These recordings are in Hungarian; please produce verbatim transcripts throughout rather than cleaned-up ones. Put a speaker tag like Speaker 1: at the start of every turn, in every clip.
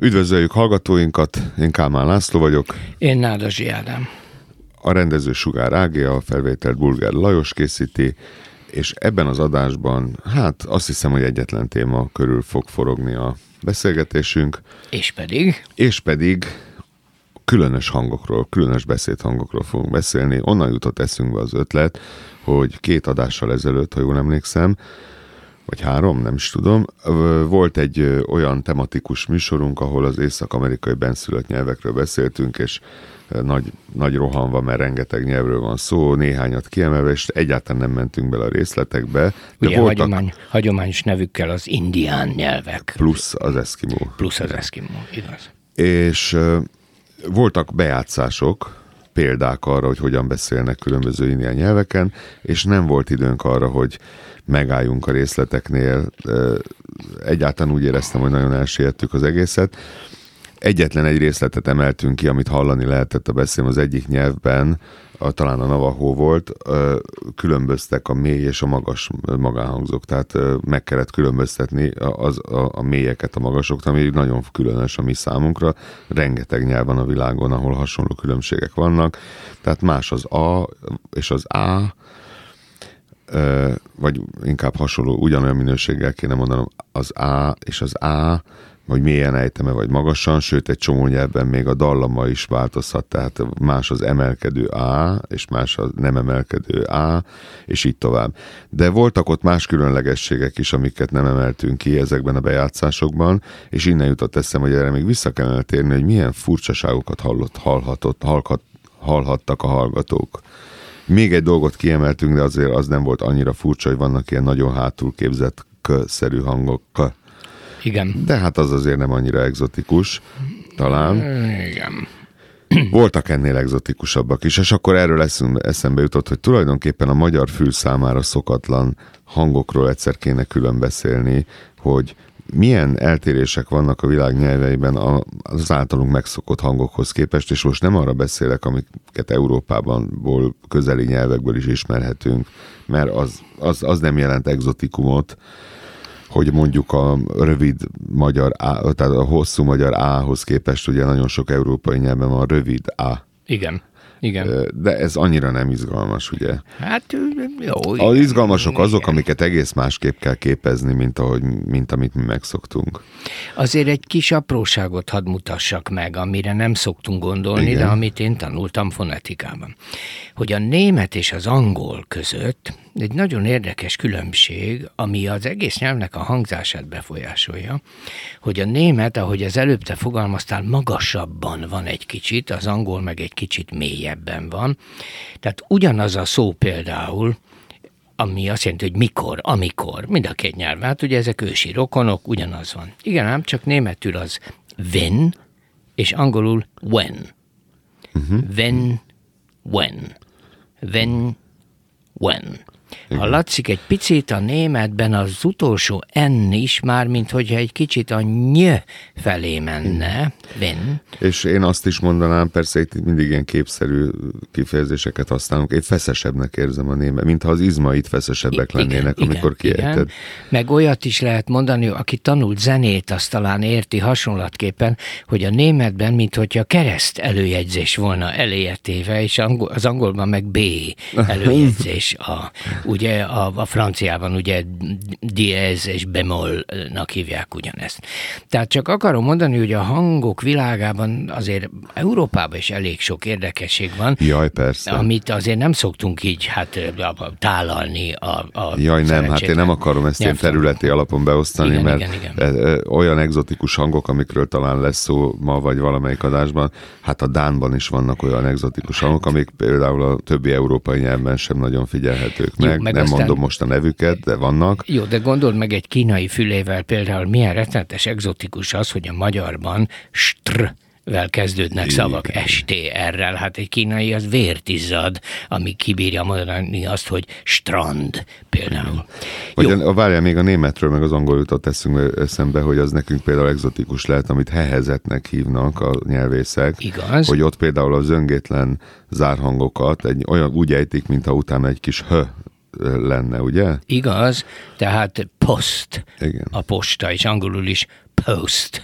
Speaker 1: Üdvözöljük hallgatóinkat, én Kálmán László vagyok.
Speaker 2: Én Nádasdy Ádám.
Speaker 1: A rendező Sugár Ági, a felvételt Bulgár Lajos készíti, és ebben az adásban, hát azt hiszem, hogy egyetlen téma körül fog forogni a beszélgetésünk.
Speaker 2: És pedig?
Speaker 1: És pedig különös hangokról, különös beszédhangokról fogunk beszélni. Onnan jutott eszünkbe az ötlet, hogy két adással ezelőtt, ha jól emlékszem, vagy három, nem is tudom, volt egy olyan tematikus műsorunk, ahol az észak-amerikai benszülött nyelvekről beszéltünk, és nagy, nagy rohan van, mert rengeteg nyelvről van szó, néhányat kiemelve, és egyáltalán nem mentünk bele a részletekbe. De
Speaker 2: ugye
Speaker 1: voltak...
Speaker 2: hagyomány, hagyományos nevükkel az indián nyelvek.
Speaker 1: Plusz az eszkimó.
Speaker 2: Plusz az eszkimó, igaz.
Speaker 1: És uh, voltak bejátszások, példák arra, hogy hogyan beszélnek különböző indián nyelveken, és nem volt időnk arra, hogy megálljunk a részleteknél. Egyáltalán úgy éreztem, hogy nagyon elsiettük az egészet. Egyetlen egy részletet emeltünk ki, amit hallani lehetett a beszélm az egyik nyelvben, a, talán a navahó volt, különböztek a mély és a magas magánhangzók, tehát meg kellett különböztetni az, a, a mélyeket a magasoktól, ami nagyon különös a mi számunkra. Rengeteg nyelv van a világon, ahol hasonló különbségek vannak, tehát más az A és az A, vagy inkább hasonló, ugyanolyan minőséggel kéne mondanom az A és az A, vagy mélyen ejteme, vagy magasan, sőt egy csomó nyelvben még a dallama is változhat, tehát más az emelkedő A, és más az nem emelkedő A, és így tovább. De voltak ott más különlegességek is, amiket nem emeltünk ki ezekben a bejátszásokban, és innen jutott eszem, hogy erre még vissza kellene térni, hogy milyen furcsaságokat hallott, hallhatott, hallhat, hallhattak a hallgatók. Még egy dolgot kiemeltünk, de azért az nem volt annyira furcsa, hogy vannak ilyen nagyon hátul képzett k-szerű hangok. K.
Speaker 2: Igen.
Speaker 1: De hát az azért nem annyira egzotikus, talán.
Speaker 2: Igen.
Speaker 1: Voltak ennél egzotikusabbak is, és akkor erről eszembe jutott, hogy tulajdonképpen a magyar fül számára szokatlan hangokról egyszer kéne külön beszélni, hogy milyen eltérések vannak a világ nyelveiben az általunk megszokott hangokhoz képest, és most nem arra beszélek, amiket Európában közeli nyelvekből is ismerhetünk, mert az, az, az nem jelent egzotikumot, hogy mondjuk a rövid magyar A, tehát a hosszú magyar A-hoz képest ugye nagyon sok európai nyelven van rövid A.
Speaker 2: Igen. Igen.
Speaker 1: De ez annyira nem izgalmas, ugye?
Speaker 2: Hát jó.
Speaker 1: Az izgalmasok azok, igen, amiket egész másképp kell képezni, mint, ahogy, mint amit mi megszoktunk.
Speaker 2: Azért egy kis apróságot hadd mutassak meg, amire nem szoktunk gondolni, igen, de amit én tanultam fonetikában. Hogy a német és az angol között egy nagyon érdekes különbség, ami az egész nyelvnek a hangzását befolyásolja, hogy a német, ahogy az előbb te fogalmaztál, magasabban van egy kicsit, az angol meg egy kicsit mélyebben van. Tehát ugyanaz a szó például, ami azt jelenti, hogy mikor, amikor, mind a két nyelv. Hát ugye ezek ősi rokonok, ugyanaz van. Igen, ám csak németül az when, és angolul when. Uh-huh. When, when. When, when. Ha latszik egy picit a németben az utolsó N is már, mint hogyha egy kicsit a ny felé menne. When.
Speaker 1: És én azt is mondanám, persze itt mindig ilyen képszerű kifejezéseket használunk, én feszesebbnek érzem a német, mintha az izmait feszesebbek I- lennének, igen, amikor kiejted.
Speaker 2: Meg olyat is lehet mondani, aki tanult zenét, azt talán érti hasonlatképpen, hogy a németben, mint hogyha kereszt előjegyzés volna eléje téve, és az angolban meg B előjegyzés a ugye a, a franciában ugye diez és bemolnak hívják ugyanezt. Tehát csak akarom mondani, hogy a hangok világában azért Európában is elég sok érdekesség van.
Speaker 1: Jaj, persze.
Speaker 2: Amit azért nem szoktunk így hát tálalni a, a
Speaker 1: Jaj, nem, hát én nem akarom ezt ilyen területi alapon beosztani, igen, mert igen, igen. olyan egzotikus hangok, amikről talán lesz szó ma vagy valamelyik adásban, hát a dánban is vannak olyan egzotikus hangok, amik például a többi európai nyelvben sem nagyon figyelhetők meg. Jó, meg nem aztán... mondom most a nevüket, de vannak.
Speaker 2: Jó, de gondold meg egy kínai fülével például milyen rettenetes egzotikus az, hogy a magyarban str vel kezdődnek szavak, es té er-rel. Hát egy kínai az vért izzad, ami kibírja mondani azt, hogy strand például.
Speaker 1: Vagy a, várjál, még a németről meg az angol jutott eszünkbe eszembe, hogy az nekünk például egzotikus lehet, amit hehezetnek hívnak a nyelvészek.
Speaker 2: Igaz.
Speaker 1: Hogy ott például a zöngétlen zárhangokat egy, olyan úgy ejtik, mintha utána egy kis h lenne, ugye?
Speaker 2: Igaz, tehát post,
Speaker 1: igen,
Speaker 2: a posta, és angolul is post.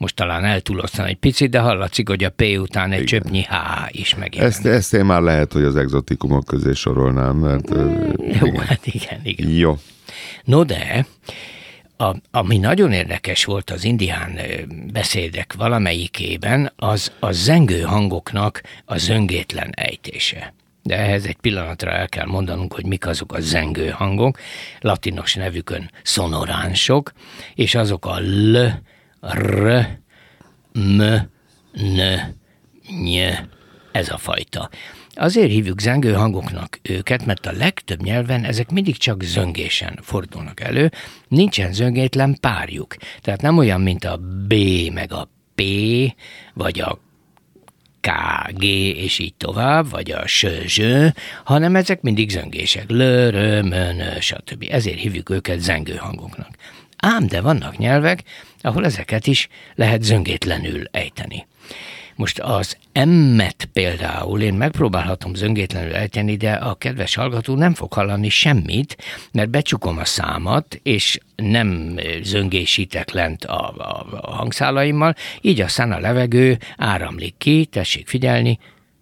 Speaker 2: Most talán eltúloztam egy picit, de hallatszik, hogy a P után egy igen. csöpnyi H is megjelenik.
Speaker 1: Ezt, ezt én már lehet, hogy az egzotikumok közé sorolnám, mert...
Speaker 2: Mm, jó, igen. hát igen, igen.
Speaker 1: Jó.
Speaker 2: No de, a, ami nagyon érdekes volt az indián beszédek valamelyikében, az a zengő hangoknak a zöngétlen ejtése. De ehhez egy pillanatra el kell mondanunk, hogy mik azok a zengő hangok, latinos nevükön szonoránsok, és azok a l, r, m, n, ny, ez a fajta. Azért hívjuk zengő hangoknak őket, mert a legtöbb nyelven ezek mindig csak zöngésen fordulnak elő, nincsen zöngétlen párjuk. Tehát nem olyan, mint a B, meg a P, vagy a K, G, és így tovább, vagy a S, Z, hanem ezek mindig zöngések. L, R, M, N, stb. Ezért hívjuk őket zengő hangoknak. Ám de vannak nyelvek, ahol ezeket is lehet zöngétlenül ejteni. Most az M-et például én megpróbálhatom zöngétlenül ejteni, de a kedves hallgató nem fog hallani semmit, mert becsukom a számat, és nem zöngésítek lent a, a, a hangszálaimmal, így aztán a levegő áramlik ki, tessék figyelni.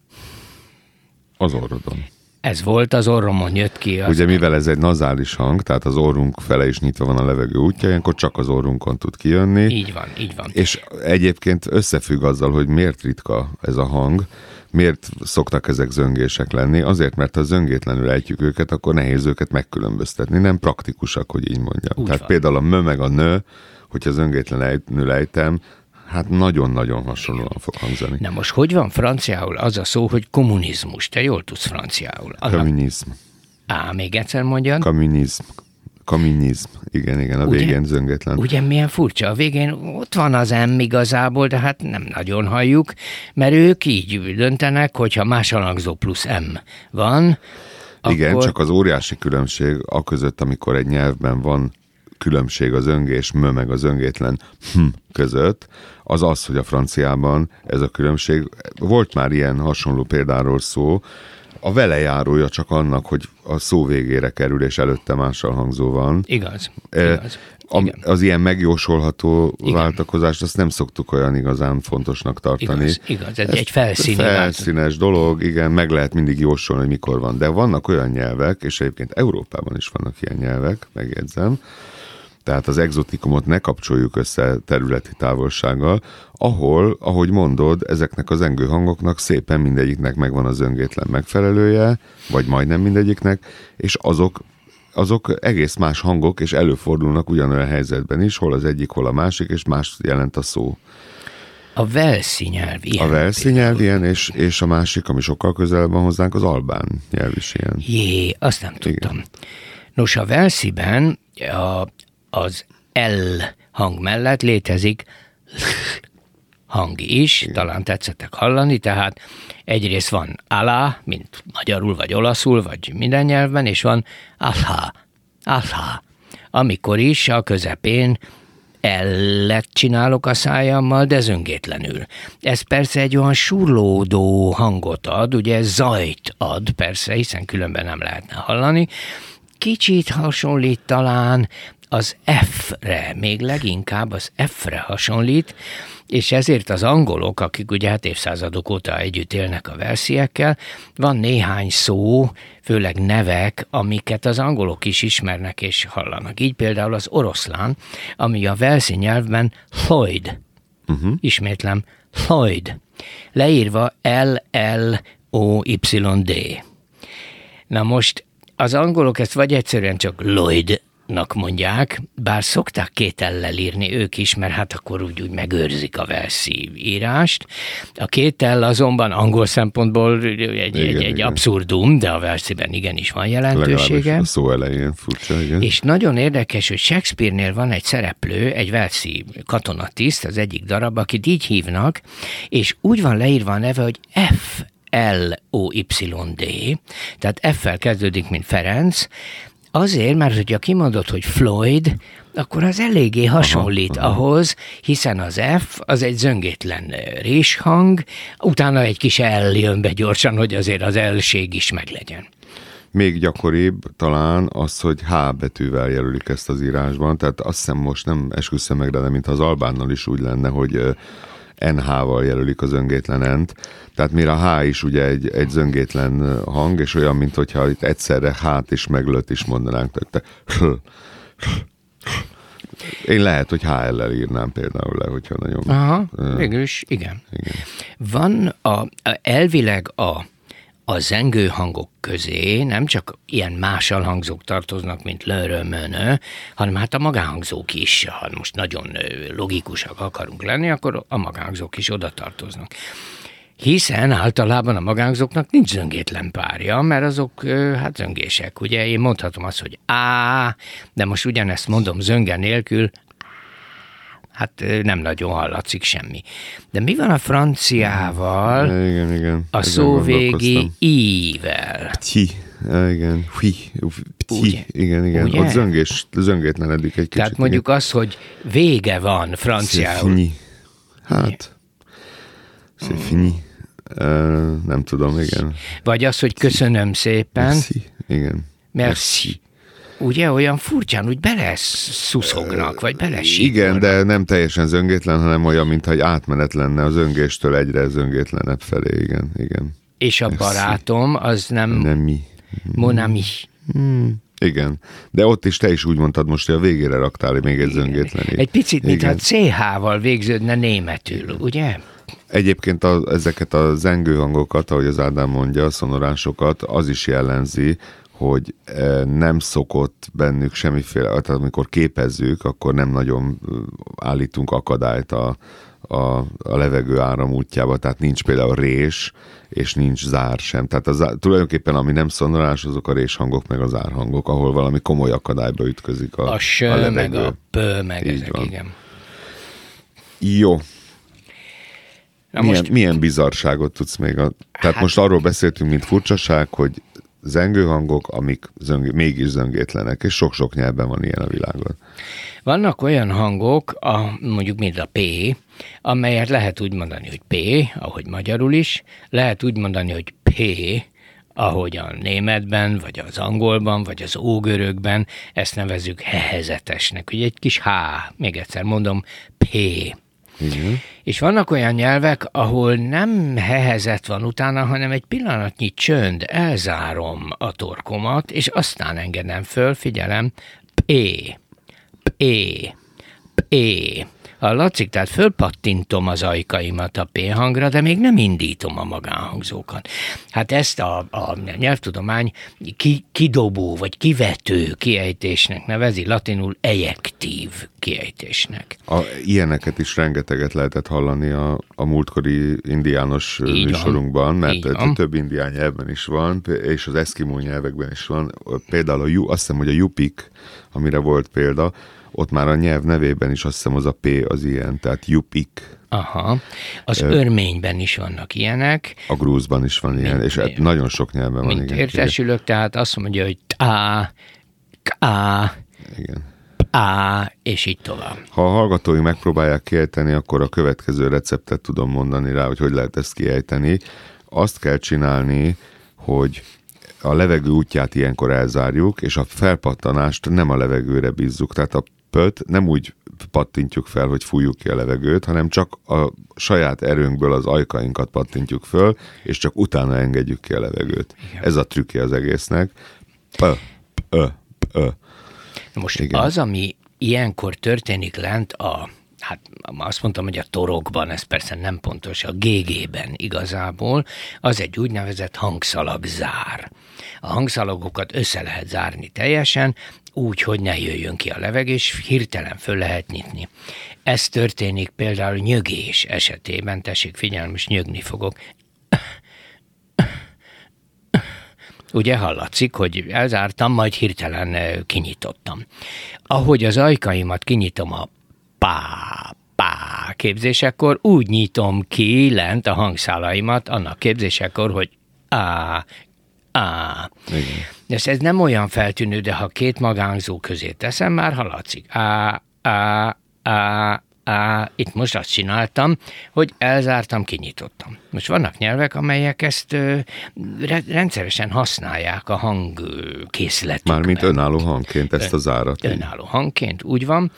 Speaker 1: Az orrodon.
Speaker 2: Ez volt, az orromon jött ki. Az
Speaker 1: Ugye mivel ez egy nazális hang, tehát az orrunk fele is nyitva van a levegő útja, ilyenkor csak az orrunkon tud kijönni.
Speaker 2: Így van, így van.
Speaker 1: És egyébként összefügg azzal, hogy miért ritka ez a hang, miért szoktak ezek zöngések lenni, azért, mert ha zöngétlenül ejtjük őket, akkor nehéz őket megkülönböztetni, nem praktikusak, hogy így mondjam. Úgy Tehát van. Például a mö meg a nö, hogyha zöngétlenül ejtem, hát nagyon-nagyon hasonlóan fog hangzani.
Speaker 2: Na most hogy van franciául az a szó, hogy kommunizmus? Te jól tudsz franciául.
Speaker 1: Kommunizm.
Speaker 2: Á, még egyszer mondjad.
Speaker 1: Kommunizm. Kommunizm. Igen, igen, a végén ugye, zöngétlen.
Speaker 2: Ugye milyen furcsa? A végén ott van az M igazából, de hát nem nagyon halljuk, mert ők így döntenek, hogyha más hangzó plusz M van.
Speaker 1: Igen,
Speaker 2: akkor...
Speaker 1: csak az óriási különbség a között, amikor egy nyelvben van különbség az zöngés mö meg a zöngétlen hm között, az az, hogy a franciában ez a különbség, volt már ilyen hasonló példáról szó, a velejárója csak annak, hogy a szó végére kerül, és előtte mással hangzó van.
Speaker 2: Igaz,
Speaker 1: e,
Speaker 2: igaz.
Speaker 1: A, az ilyen megjósolható igen. váltakozást, azt nem szoktuk olyan igazán fontosnak tartani.
Speaker 2: Igaz, igaz. Ez egy felszíni
Speaker 1: felszínes változat. dolog, igen, meg lehet mindig jósolni, hogy mikor van. De vannak olyan nyelvek, és egyébként Európában is vannak ilyen nyelvek, megjegyzem, tehát az egzotikumot ne kapcsoljuk össze területi távolsággal, ahol, ahogy mondod, ezeknek az zengő hangoknak szépen mindegyiknek megvan a zöngétlen megfelelője, vagy majdnem mindegyiknek, és azok, azok egész más hangok, és előfordulnak ugyanolyan helyzetben is, hol az egyik, hol a másik, és más jelent a szó.
Speaker 2: A velszi nyelv ilyen.
Speaker 1: A velszi nyelv ilyen, és, és a másik, ami sokkal közelebb van hozzánk, az albán nyelv is ilyen.
Speaker 2: Jé, azt nem tudtam. Igen. Nos, a velsziben a az L hang mellett létezik hang is, igen. Talán tetszettek hallani, tehát egyrészt van alá, mint magyarul vagy olaszul, vagy minden nyelvben, és van alá, alá, amikor is a közepén L-et csinálok a szájammal, de zöngétlenül. Ez persze egy olyan surlódó hangot ad, ugye zajt ad, persze, hiszen különben nem lehetne hallani. Kicsit hasonlít talán az F-re, még leginkább az F-re hasonlít, és ezért az angolok, akik ugye hát évszázadok óta együtt élnek a velsziekkel, van néhány szó, főleg nevek, amiket az angolok is ismernek és hallanak. Így például az oroszlán, ami a velszi nyelvben Lloyd, uh-huh. ismétlem, Lloyd, leírva L L O Y D. Na most az angolok ezt vagy egyszerűen csak Lloyd mondják, bár szokták két ellel írni ők is, mert hát akkor úgy, úgy megőrzik a velszi írást. A két ell azonban angol szempontból egy, igen, egy, egy igen. abszurdum, de a velsziben igenis van jelentősége.
Speaker 1: Legalábbis a szó elején furcsa, igen.
Speaker 2: És nagyon érdekes, hogy Shakespeare-nél van egy szereplő, egy velszi katonatiszt, az egyik darab, akit így hívnak, és úgy van leírva a neve, hogy F L O Y D, tehát F-fel kezdődik, mint Ferenc. Azért, mert hogyha kimondod, hogy Floyd, akkor az eléggé hasonlít aha, aha. ahhoz, hiszen az F az egy zöngétlen réshang, utána egy kis L jön be gyorsan, hogy azért az L-ség is meglegyen.
Speaker 1: Még gyakoribb talán az, hogy H betűvel jelölik ezt az írásban, tehát azt hiszem most nem esküszöm meg, de mint az albánnal is úgy lenne, hogy en há-val jelölik a zöngétlen N-t, tehát mire a H is ugye egy, egy zöngétlen hang, és olyan, mint hogyha itt egyszerre hát is meg löt is mondanánk, tehát én lehet, hogy há el-lel írnám például le, hogyha nagyon...
Speaker 2: Aha, végülis, igen. igen. Van a, elvileg a, a zengő hangok közé nem csak ilyen más alhangzók tartoznak, mint lörömönö, hanem hát a magánhangzók is, ha most nagyon logikusak akarunk lenni, akkor a magánhangzók is oda tartoznak. Hiszen általában a magánhangzóknak nincs zöngétlen párja, mert azok hát zöngések. Ugye én mondhatom azt, hogy á, de most ugyanezt mondom zönge nélkül, hát nem nagyon hallatszik semmi. De mi van a franciával,
Speaker 1: igen, igen.
Speaker 2: a szóvégi i-vel?
Speaker 1: Pti, igen, hui, pti, igen, igen. Ugye? Ott zöngés, zöngétlenedik egy kicsit.
Speaker 2: Tehát mondjuk igen. Az, hogy vége van franciául.
Speaker 1: Hát, c'est fini. Uh, nem tudom, igen.
Speaker 2: Vagy az, hogy köszönöm szépen.
Speaker 1: Merci, igen.
Speaker 2: Merci. Ugye olyan furcsán, úgy beleszuszognak, vagy belesíkolnak.
Speaker 1: Igen, de nem teljesen zöngétlen, hanem olyan, mintha egy átmenet lenne a zöngéstől egyre zöngétlenebb felé, igen, igen.
Speaker 2: És a Merci. Barátom, az nem...
Speaker 1: Nem mi.
Speaker 2: Mon ami.
Speaker 1: Hmm. Igen, de ott is te is úgy mondtad most, hogy a végére raktál még egy zöngétlenét.
Speaker 2: Egy picit, mintha cé há-val végződne németül, ugye?
Speaker 1: Egyébként a, ezeket a zengő hangokat, ahogy az Ádám mondja, a szonorásokat, az is jellemzi, hogy nem szokott bennük semmiféle, tehát amikor képezzük, akkor nem nagyon állítunk akadályt a, a, a levegő áram útjába, tehát nincs például rés, és nincs zár sem. Tehát az, tulajdonképpen ami nem szonorás, azok a réshangok, meg a zárhangok, ahol valami komoly akadályba ütközik a,
Speaker 2: a sö,
Speaker 1: a levegő.
Speaker 2: meg a pö, meg Így ezek, van. Igen.
Speaker 1: Jó.
Speaker 2: Na
Speaker 1: milyen,
Speaker 2: most...
Speaker 1: milyen bizarságot tudsz még? A... Tehát
Speaker 2: hát...
Speaker 1: most arról beszéltünk, mint furcsaság, hogy zengőhangok, amik zöng... mégis zöngétlenek, és sok-sok nyelven van ilyen a világon.
Speaker 2: Vannak olyan hangok, a, mondjuk mint a P, amelyet lehet úgy mondani, hogy P, ahogy magyarul is, lehet úgy mondani, hogy P, ahogy a németben, vagy az angolban, vagy az ógörökben, ezt nevezzük hehezetesnek. Ugye egy kis H, még egyszer mondom, P.
Speaker 1: Igen.
Speaker 2: És vannak olyan nyelvek, ahol nem hehezet van utána, hanem egy pillanatnyi csönd, elzárom a torkomat, és aztán engedem föl, figyelem, P, P, P. Hallatszik? Tehát fölpattintom az ajkaimat a P hangra, de még nem indítom a magánhangzókat. Hát ezt a, a nyelvtudomány ki, kidobó vagy kivető kiejtésnek nevezi, latinul ejektív kiejtésnek.
Speaker 1: A, ilyeneket is rengeteget lehetett hallani a, a múltkori indiános Így műsorunkban, van. Mert több indián nyelvben is van, és az eszkimó nyelvekben is van. Például a, azt hiszem, hogy a Yupik, amire volt példa, ott már a nyelv nevében is azt hiszem az a P az ilyen, tehát Yupik.
Speaker 2: Aha, az Ö, örményben is vannak ilyenek.
Speaker 1: A grúzban is van ilyen, mint, és mint, nagyon sok nyelven van.
Speaker 2: Mint igen, értesülök, igen. Tehát azt mondja, hogy tá, ká,
Speaker 1: igen.
Speaker 2: á, és így tovább.
Speaker 1: Ha a hallgatói megpróbálják kiejteni, akkor a következő receptet tudom mondani rá, hogy hogy lehet ezt kiejteni. Azt kell csinálni, hogy a levegő útját ilyenkor elzárjuk, és a felpattanást nem a levegőre bízzuk. Tehát a pöt nem úgy pattintjuk fel, hogy fújjuk ki a levegőt, hanem csak a saját erőnkből az ajkainkat pattintjuk föl, és csak utána engedjük ki a levegőt. Igen. Ez a trükkje az egésznek. Pö, pö, pö.
Speaker 2: Most Igen. az, ami ilyenkor történik lent a hát azt mondtam, hogy a torokban, ez persze nem pontos, a gé gében igazából, az egy úgynevezett hangszalagzár. A hangszalagokat össze lehet zárni teljesen, úgy, hogy ne jöjjön ki a levegő, és hirtelen föl lehet nyitni. Ez történik például nyögés esetében, tessék figyelni, most nyögni fogok. Ugye hallatszik, hogy elzártam, majd hirtelen kinyitottam. Ahogy az ajkaimat kinyitom a pá, pá képzésekor, úgy nyitom ki lent a hangszálaimat annak képzésekor, hogy á, á. Ez, ez nem olyan feltűnő, de ha két magánzó közé teszem, már hallatszik. Á, á, á, á, itt most azt csináltam, hogy elzártam, kinyitottam. Most vannak nyelvek, amelyek ezt ö, rendszeresen használják a hangkészletükben.
Speaker 1: Mármint önálló hangként ezt a zárat.
Speaker 2: Önálló hangként, úgy van.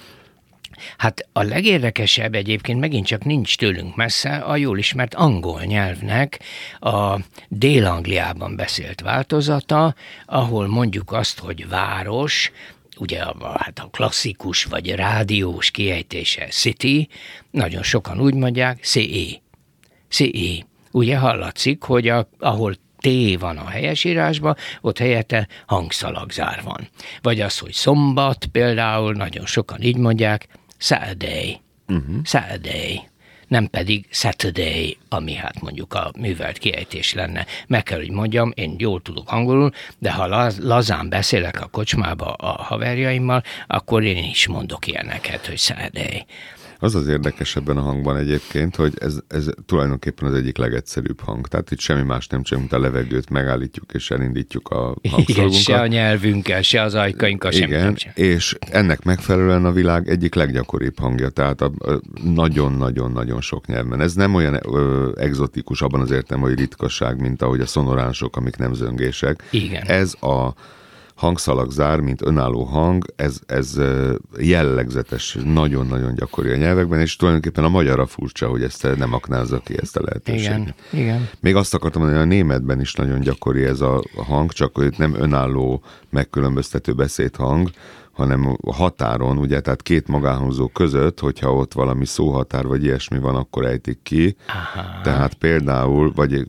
Speaker 2: Hát a legérdekesebb egyébként megint csak nincs tőlünk messze a jól ismert angol nyelvnek a Dél-Angliában beszélt változata, ahol mondjuk azt, hogy város, ugye a, hát a klasszikus vagy rádiós kiejtése city, nagyon sokan úgy mondják, C E. C E. Ugye hallatszik, hogy a, ahol T van a helyesírásban, ott helyette hangszalagzár van. Vagy az, hogy szombat például, nagyon sokan így mondják, Saturday. Uh-huh. Saturday. Nem pedig Saturday, ami hát mondjuk a művelt kiejtés lenne. Meg kell, hogy mondjam, én jól tudok angolul, de ha laz, lazán beszélek a kocsmába a haverjaimmal, akkor én is mondok ilyeneket, hogy Saturday.
Speaker 1: Az az érdekes ebben a hangban egyébként, hogy ez, ez tulajdonképpen az egyik legegyszerűbb hang. Tehát itt semmi más nem csinálunk, mint a levegőt megállítjuk és elindítjuk a hangszalagunkat.
Speaker 2: Igen, se a nyelvünkkel, se az ajkainkkal, semmit nem sem.
Speaker 1: És ennek megfelelően a világ egyik leggyakoribb hangja, tehát a, a nagyon-nagyon-nagyon sok nyelven. Ez nem olyan ö, egzotikus abban az értelemben, hogy ritkaság, mint ahogy a szonoránsok, amik nem zöngések.
Speaker 2: Igen.
Speaker 1: Ez a hangszalagzár, mint önálló hang, ez, ez jellegzetes, nagyon-nagyon gyakori a nyelvekben, és tulajdonképpen a magyarra furcsa, hogy ezt nem aknázza ki, ezt a lehetőséget.
Speaker 2: Igen, igen.
Speaker 1: Még azt akartam mondani, hogy a németben is nagyon gyakori ez a hang, csak hogy nem önálló, megkülönböztető beszédhang, hanem a határon, ugye, tehát két magánhangzó között, hogyha ott valami szóhatár vagy ilyesmi van, akkor ejtik ki. Aha. Tehát például, vagy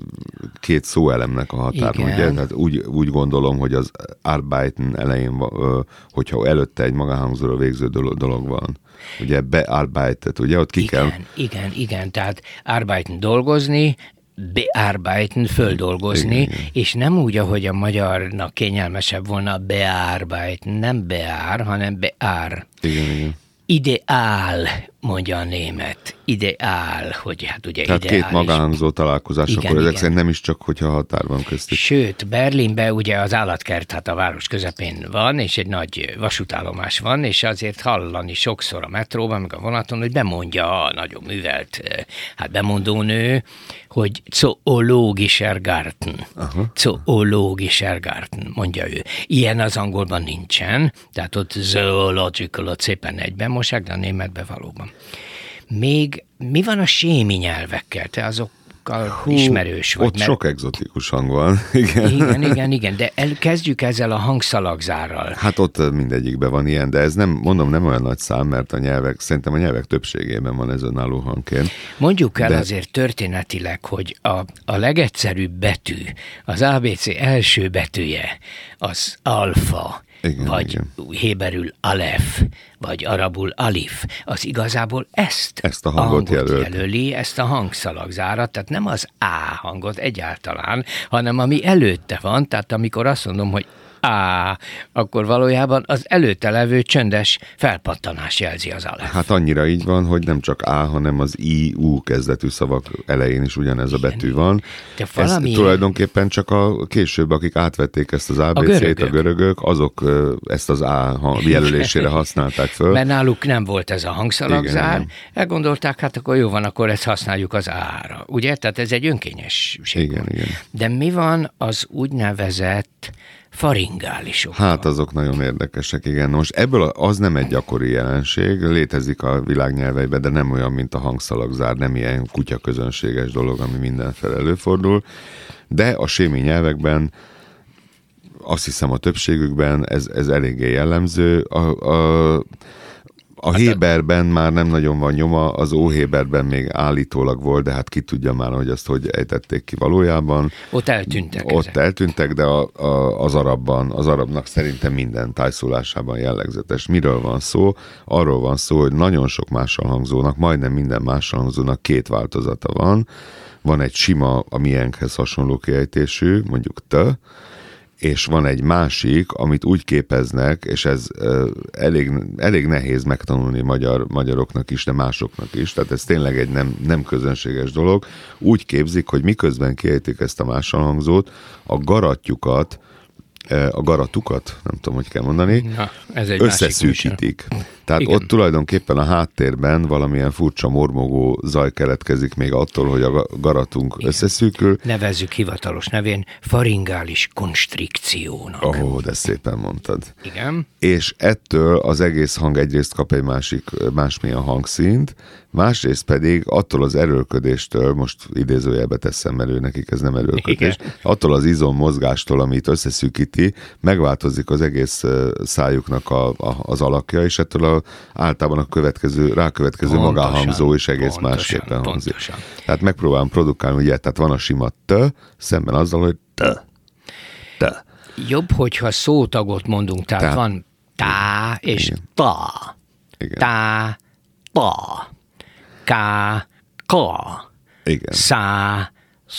Speaker 1: két szóelemnek a határon, ugye, tehát úgy, úgy gondolom, hogy az arbeiten elején, hogyha előtte egy magánhangzóra végző dolog van. Ugye bearbeitet, ugye, ott ki
Speaker 2: igen,
Speaker 1: kell...
Speaker 2: Igen, igen, tehát arbeiten dolgozni, bearbeiten, földolgozni, igen, és nem úgy, ahogy a magyarnak kényelmesebb volna bearbeiten, nem beár, hanem beár.
Speaker 1: Igen, igen.
Speaker 2: Ideál, mondja a német. Ideál, hogy hát ugye
Speaker 1: tehát
Speaker 2: ideális.
Speaker 1: két magánhangzó találkozás,
Speaker 2: igen,
Speaker 1: akkor
Speaker 2: igen.
Speaker 1: ezek szerint nem is csak, hogyha határ van köztük.
Speaker 2: Sőt, Berlinben ugye az állatkert, hát a város közepén van, és egy nagy vasútállomás van, és azért hallani sokszor a metróban, meg a vonaton, hogy bemondja a nagyon művelt, hát bemondónő, hogy zoologischer Garten. Aha. Zoologischer Garten, mondja ő. Ilyen az angolban nincsen, tehát ott zoological, ott szépen egyben mossák, de a németben valóban. Még mi van a sémi nyelvekkel? Te azokkal Hú, ismerős vagy.
Speaker 1: Ott mert... sok egzotikus hang van. Igen,
Speaker 2: igen, igen, igen, de el, kezdjük ezzel a hangszalagzárral.
Speaker 1: Hát ott mindegyikben van ilyen, de ez nem, mondom, nem olyan nagy szám, mert a nyelvek, szerintem a nyelvek többségében van ez önálló hangként.
Speaker 2: Mondjuk el
Speaker 1: de...
Speaker 2: azért történetileg, hogy a, a legegyszerűbb betű, az á bé cé első betűje, az alfa, igen, vagy igen. héberül alef, vagy arabul alif, az igazából ezt,
Speaker 1: ezt a hangot,
Speaker 2: a hangot
Speaker 1: jelöl.
Speaker 2: jelöli, ezt a hangszalagzárat, tehát nem az á hangot egyáltalán, hanem ami előtte van, tehát amikor azt mondom, hogy á, akkor valójában az előtte levő csöndes felpattanás jelzi az alef.
Speaker 1: Hát annyira így van, hogy nem csak á, hanem az i, u kezdetű szavak elején is ugyanez igen, a betű van. De valami... Ez tulajdonképpen csak a később, akik átvették ezt az á bé cét, a görögök, a görögök azok ezt az á jelölésére használták föl.
Speaker 2: Mert náluk nem volt ez a hangszalagzár, igen, elgondolták, hát akkor jó van, akkor ezt használjuk az á-ra. Ugye? Tehát ez egy önkényesség.
Speaker 1: Igen, igen.
Speaker 2: De mi van az úgynevezett faringálisok?
Speaker 1: Hát azok nagyon érdekesek, igen. Most ebből az nem egy gyakori jelenség, létezik a világnyelveiben, de nem olyan, mint a hangszalagzár, nem ilyen kutyaközönséges dolog, ami mindenféle előfordul, de a sémi nyelvekben azt hiszem a többségükben ez, ez eléggé jellemző. A, a, a hát héberben már nem nagyon van nyoma, az óhéberben még állítólag volt, de hát ki tudja már, hogy azt hogy ejtették ki valójában.
Speaker 2: Ott eltűntek.
Speaker 1: Ott
Speaker 2: ezek.
Speaker 1: eltűntek, de a, a, az arabban, az arabnak szerintem minden tájszólásában jellegzetes. Miről van szó? Arról van szó, hogy nagyon sok mással hangzónak, majdnem minden mással hangzónak két változata van. Van egy sima, a miénkhez hasonló kiejtésű, mondjuk te, és van egy másik, amit úgy képeznek, és ez uh, elég, elég nehéz megtanulni magyar, magyaroknak is, de másoknak is, tehát ez tényleg egy nem, nem közönséges dolog. Úgy képzik, hogy miközben kiejtik ezt a másalhangzót, a garatjukat, uh, a garatukat, nem tudom, hogy kell mondani,
Speaker 2: Na, ez egy
Speaker 1: összeszűkítik. Tehát
Speaker 2: igen.
Speaker 1: ott tulajdonképpen a háttérben valamilyen furcsa mormogó zaj keletkezik még attól, hogy a garatunk igen. összeszűkül.
Speaker 2: Nevezzük hivatalos nevén faringális konstrikciónak.
Speaker 1: Ó, oh, de szépen mondtad.
Speaker 2: Igen.
Speaker 1: És ettől az egész hang egyrészt kap egy másik, másmilyen hangszínt, másrészt pedig attól az erőlködéstől, most idézőjelbe teszem, mert ő nekik ez nem erőlködés, igen. attól az izommozgástól, amit összeszűkíti, megváltozik az egész szájuknak a, a, az alakja, és ettől a, általában a következő, rákövetkező pontosan, magáhangzó is egész pontosan, másképpen hangzik. Pontosan. Tehát megpróbálom produkálni, ugye, tehát van a sima t, szemben azzal, hogy t, t.
Speaker 2: Jobb, hogyha szótagot mondunk, tehát, tehát van tá és igen. ta,
Speaker 1: igen.
Speaker 2: tá, ta, ká, ka,
Speaker 1: igen.
Speaker 2: szá,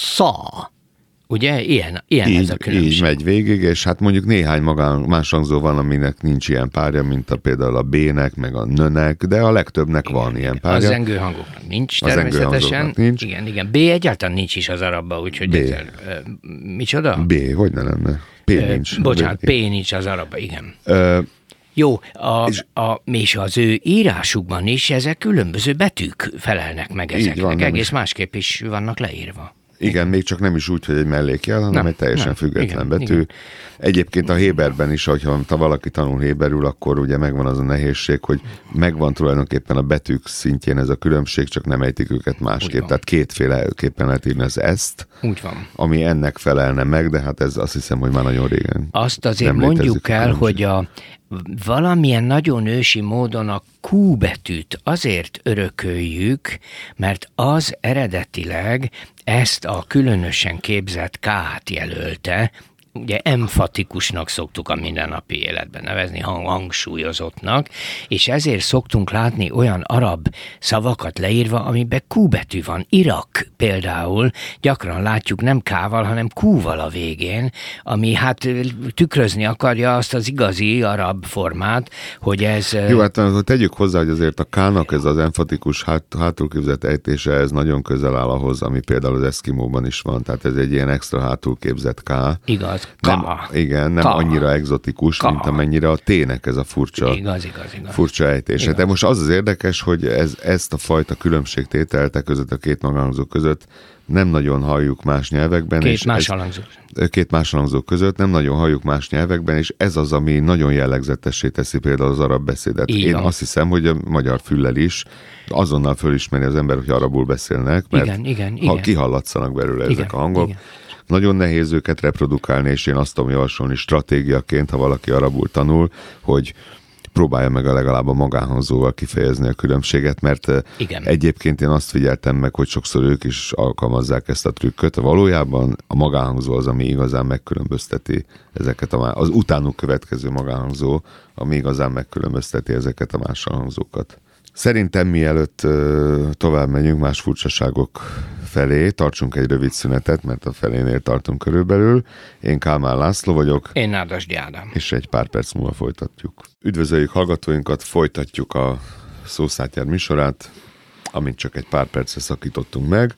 Speaker 2: szá. Ugye? Ilyen, ilyen
Speaker 1: így,
Speaker 2: ez a különbség.
Speaker 1: Így megy végig, és hát mondjuk néhány magán, más hangzó van, aminek nincs ilyen párja, mint a, például a B-nek, meg a N-nek, de a legtöbbnek igen, van igen. ilyen párja.
Speaker 2: A zengő hangoknak nincs természetesen.
Speaker 1: Nincs.
Speaker 2: Igen, igen. B egyáltalán nincs is az arabban, úgyhogy...
Speaker 1: B.
Speaker 2: Ezzel, uh, micsoda?
Speaker 1: B, hogy ne lenne? P uh, nincs.
Speaker 2: Bocsánat, P nincs az arabban, igen.
Speaker 1: Uh,
Speaker 2: Jó, a, és, a, és az ő írásukban is ezek különböző betűk felelnek meg ezeknek. Van, egész is. Másképp is vannak leírva.
Speaker 1: Igen, még csak nem is úgy, hogy egy mellékjel, hanem nem, egy teljesen nem, független igen, betű. Igen. Egyébként a Héberben is, hogyha ha valaki tanul héberül, akkor ugye megvan az a nehézség, hogy megvan tulajdonképpen a betűk szintjén ez a különbség, csak nem ejtik őket másképp. Tehát kétféleképpen lehet írni az ezt,
Speaker 2: úgy van.
Speaker 1: Ami ennek felelne meg, de hát ez azt hiszem, hogy már nagyon régen.
Speaker 2: Azt azért mondjuk el, hogy a valamilyen nagyon ősi módon a Q betűt azért örököljük, mert az eredetileg ezt a különösen képzett K-t jelölte, ugye emfatikusnak szoktuk a mindennapi életben nevezni, hang, hangsúlyozottnak, és ezért szoktunk látni olyan arab szavakat leírva, amiben Q betű van. Irak például gyakran látjuk nem K-val, hanem Q-val a végén, ami hát tükrözni akarja azt az igazi arab formát, hogy ez...
Speaker 1: Jó, hát tegyük hozzá, hogy azért a K-nak ez az emfatikus hát, hátulképzett ejtése, ez nagyon közel áll ahhoz, ami például az eszkimóban is van, tehát ez egy ilyen extra hátulképzett K.
Speaker 2: Igaz.
Speaker 1: Nem, igen, nem Ka. annyira egzotikus, Ka. mint amennyire a T-nek ez a furcsa,
Speaker 2: igaz, igaz, igaz.
Speaker 1: furcsa ejtése. Igaz. De most az az érdekes, hogy ez, ezt a fajta különbségtételt között, a két maghangzó között nem nagyon halljuk más nyelvekben.
Speaker 2: Két
Speaker 1: és
Speaker 2: más halangzó.
Speaker 1: Két más halangzó között nem nagyon halljuk más nyelvekben, és ez az, ami nagyon jellegzetessé teszi például az arab beszédet.
Speaker 2: Igen.
Speaker 1: Én azt hiszem, hogy a magyar füllel is azonnal fölismeri az ember, hogy arabul beszélnek, mert
Speaker 2: igen, igen,
Speaker 1: ha
Speaker 2: igen.
Speaker 1: kihallatszanak belőle igen, ezek a hangok.
Speaker 2: Igen.
Speaker 1: Nagyon nehéz őket reprodukálni, és én azt tudom javasolni stratégiaként, ha valaki arabul tanul, hogy próbálja meg a legalább a magánhangzóval kifejezni a különbséget, mert igen. egyébként én azt figyeltem meg, hogy sokszor ők is alkalmazzák ezt a trükköt. Valójában a magánhangzó az, ami igazán megkülönbözteti ezeket a, az utánuk következő magánhangzó, ami igazán megkülönbözteti ezeket a más hangzókat. Szerintem mielőtt uh, tovább megyünk más furcsaságok felé, tartsunk egy rövid szünetet, mert a felénél tartunk körülbelül. Én Kálmán László vagyok.
Speaker 2: Én Nádasdy Ádám.
Speaker 1: És egy pár perc múlva folytatjuk. Üdvözöljük hallgatóinkat, folytatjuk a Szószátyár műsorát, amint csak egy pár percre szakítottunk meg.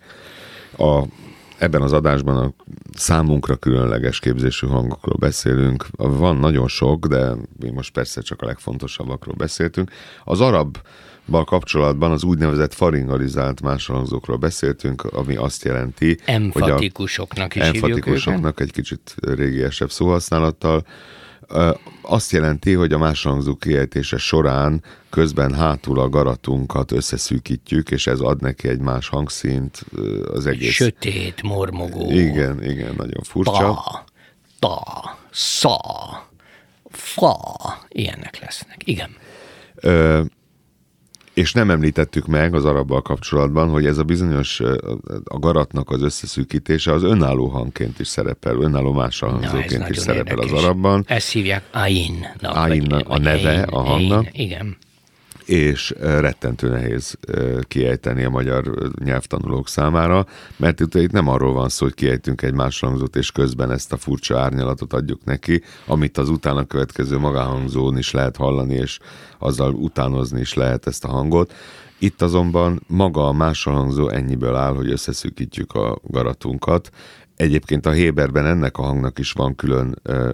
Speaker 1: A, ebben az adásban a számunkra különleges képzésű hangokról beszélünk. Van nagyon sok, de mi most persze csak a legfontosabbakról beszéltünk. Az arab Bal kapcsolatban az úgynevezett faringalizált máshangzókról beszéltünk, ami azt jelenti,
Speaker 2: emfatikusoknak
Speaker 1: hogy a,
Speaker 2: is
Speaker 1: emfatikusoknak egy kicsit régiesebb szóhasználattal, azt jelenti, hogy a máshangzó kiejtése során közben hátul a garatunkat összeszűkítjük, és ez ad neki egy más hangszínt, az egész...
Speaker 2: Sötét, mormogó.
Speaker 1: Igen, igen, nagyon furcsa.
Speaker 2: Ta, ta, szá, fa, ilyenek lesznek. Igen.
Speaker 1: Ö, És nem említettük meg az arabbal kapcsolatban, hogy ez a bizonyos, a garatnak az összeszűkítése az önálló hangként is szerepel, önálló máshangzóként is szerepel érdekes. Az arabban.
Speaker 2: Ezt hívják ain.
Speaker 1: Ain a neve ain, a hangnak.
Speaker 2: Ain, igen.
Speaker 1: És rettentő nehéz kiejteni a magyar nyelvtanulók számára, mert itt, itt nem arról van szó, hogy kiejtünk egy máshangzót, és közben ezt a furcsa árnyalatot adjuk neki, amit az utána következő magánhangzón is lehet hallani, és azzal utánozni is lehet ezt a hangot. Itt azonban maga a máshangzó ennyiből áll, hogy összeszűkítjük a garatunkat. Egyébként a héberben ennek a hangnak is van külön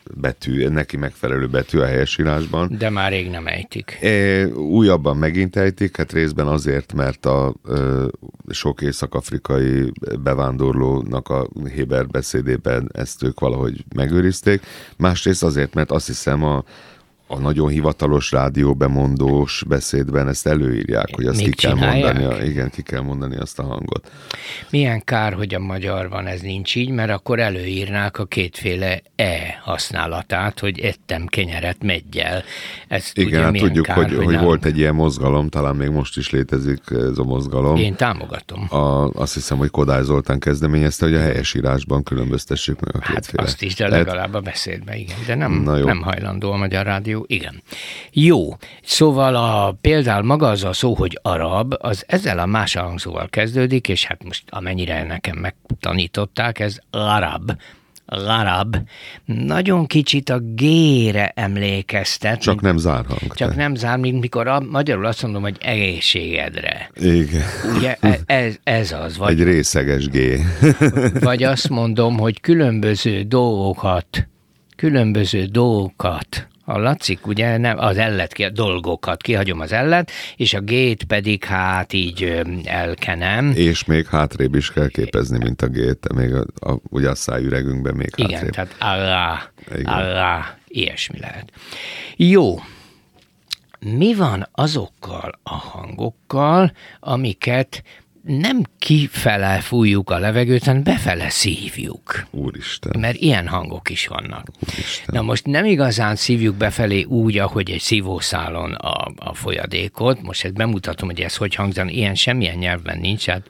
Speaker 1: betű, neki megfelelő betű a helyesírásban.
Speaker 2: De már rég nem ejtik.
Speaker 1: É, újabban megint ejtik, hát részben azért, mert a ö, sok észak-afrikai bevándorlónak a héber beszédében ezt ők valahogy megőrizték. Másrészt azért, mert azt hiszem a a nagyon hivatalos rádióbemondós beszédben ezt előírják, hogy azt
Speaker 2: Még
Speaker 1: ki kell
Speaker 2: csinálják?
Speaker 1: mondani, igen, ki kell mondani azt a hangot.
Speaker 2: Milyen kár, hogy a magyarban ez nincs így, mert akkor előírnák a kétféle e használatát, hogy ettem kenyeret meggyel. Ez
Speaker 1: Igen, hát tudjuk,
Speaker 2: kár,
Speaker 1: hogy, hogy, hogy
Speaker 2: nálunk...
Speaker 1: volt egy ilyen mozgalom, talán még most is létezik ez a mozgalom.
Speaker 2: Én támogatom.
Speaker 1: A, azt hiszem, hogy Kodály Zoltán kezdeményezte, hogy a helyesírásban különböztessük meg a
Speaker 2: Hát
Speaker 1: kétféle.
Speaker 2: azt is, de legalább a beszédben, igen. De nem, nem hajlandó a Magyar Rádió. Igen. Jó. Szóval a, például maga az a szó, hogy arab, az ezzel a más hangzóval kezdődik, és hát most amennyire nekem megtanították, ez arab. Arab. Nagyon kicsit a G-re emlékeztet.
Speaker 1: Csak nem zárhang.
Speaker 2: Csak
Speaker 1: te.
Speaker 2: nem zár, mint mikor a, magyarul azt mondom, hogy egészségedre.
Speaker 1: Igen.
Speaker 2: Ugye ez, ez az. Vagy,
Speaker 1: egy részeges G.
Speaker 2: vagy azt mondom, hogy különböző dolgokat, különböző dolgokat, hallatszik, ugye, nem, az ellet, ki, dolgokat, kihagyom az ellet, és a G-t pedig hát így ö, elkenem.
Speaker 1: És még hátrébb is kell képezni, mint a G-t, még a, a, ugye a szájüregünkben még
Speaker 2: Igen,
Speaker 1: hátrébb.
Speaker 2: tehát Allah, Allah, ilyesmi lehet. Jó. Mi van azokkal a hangokkal, amiket nem kifele fújjuk a levegőt, hanem befele szívjuk.
Speaker 1: Úristen.
Speaker 2: Mert ilyen hangok is vannak.
Speaker 1: Úristen.
Speaker 2: Na most nem igazán szívjuk befelé úgy, ahogy egy szívószálon a, a folyadékot. Most ezt bemutatom, hogy ez hogy hangzan. Ilyen semmilyen nyelvben nincs. Hát...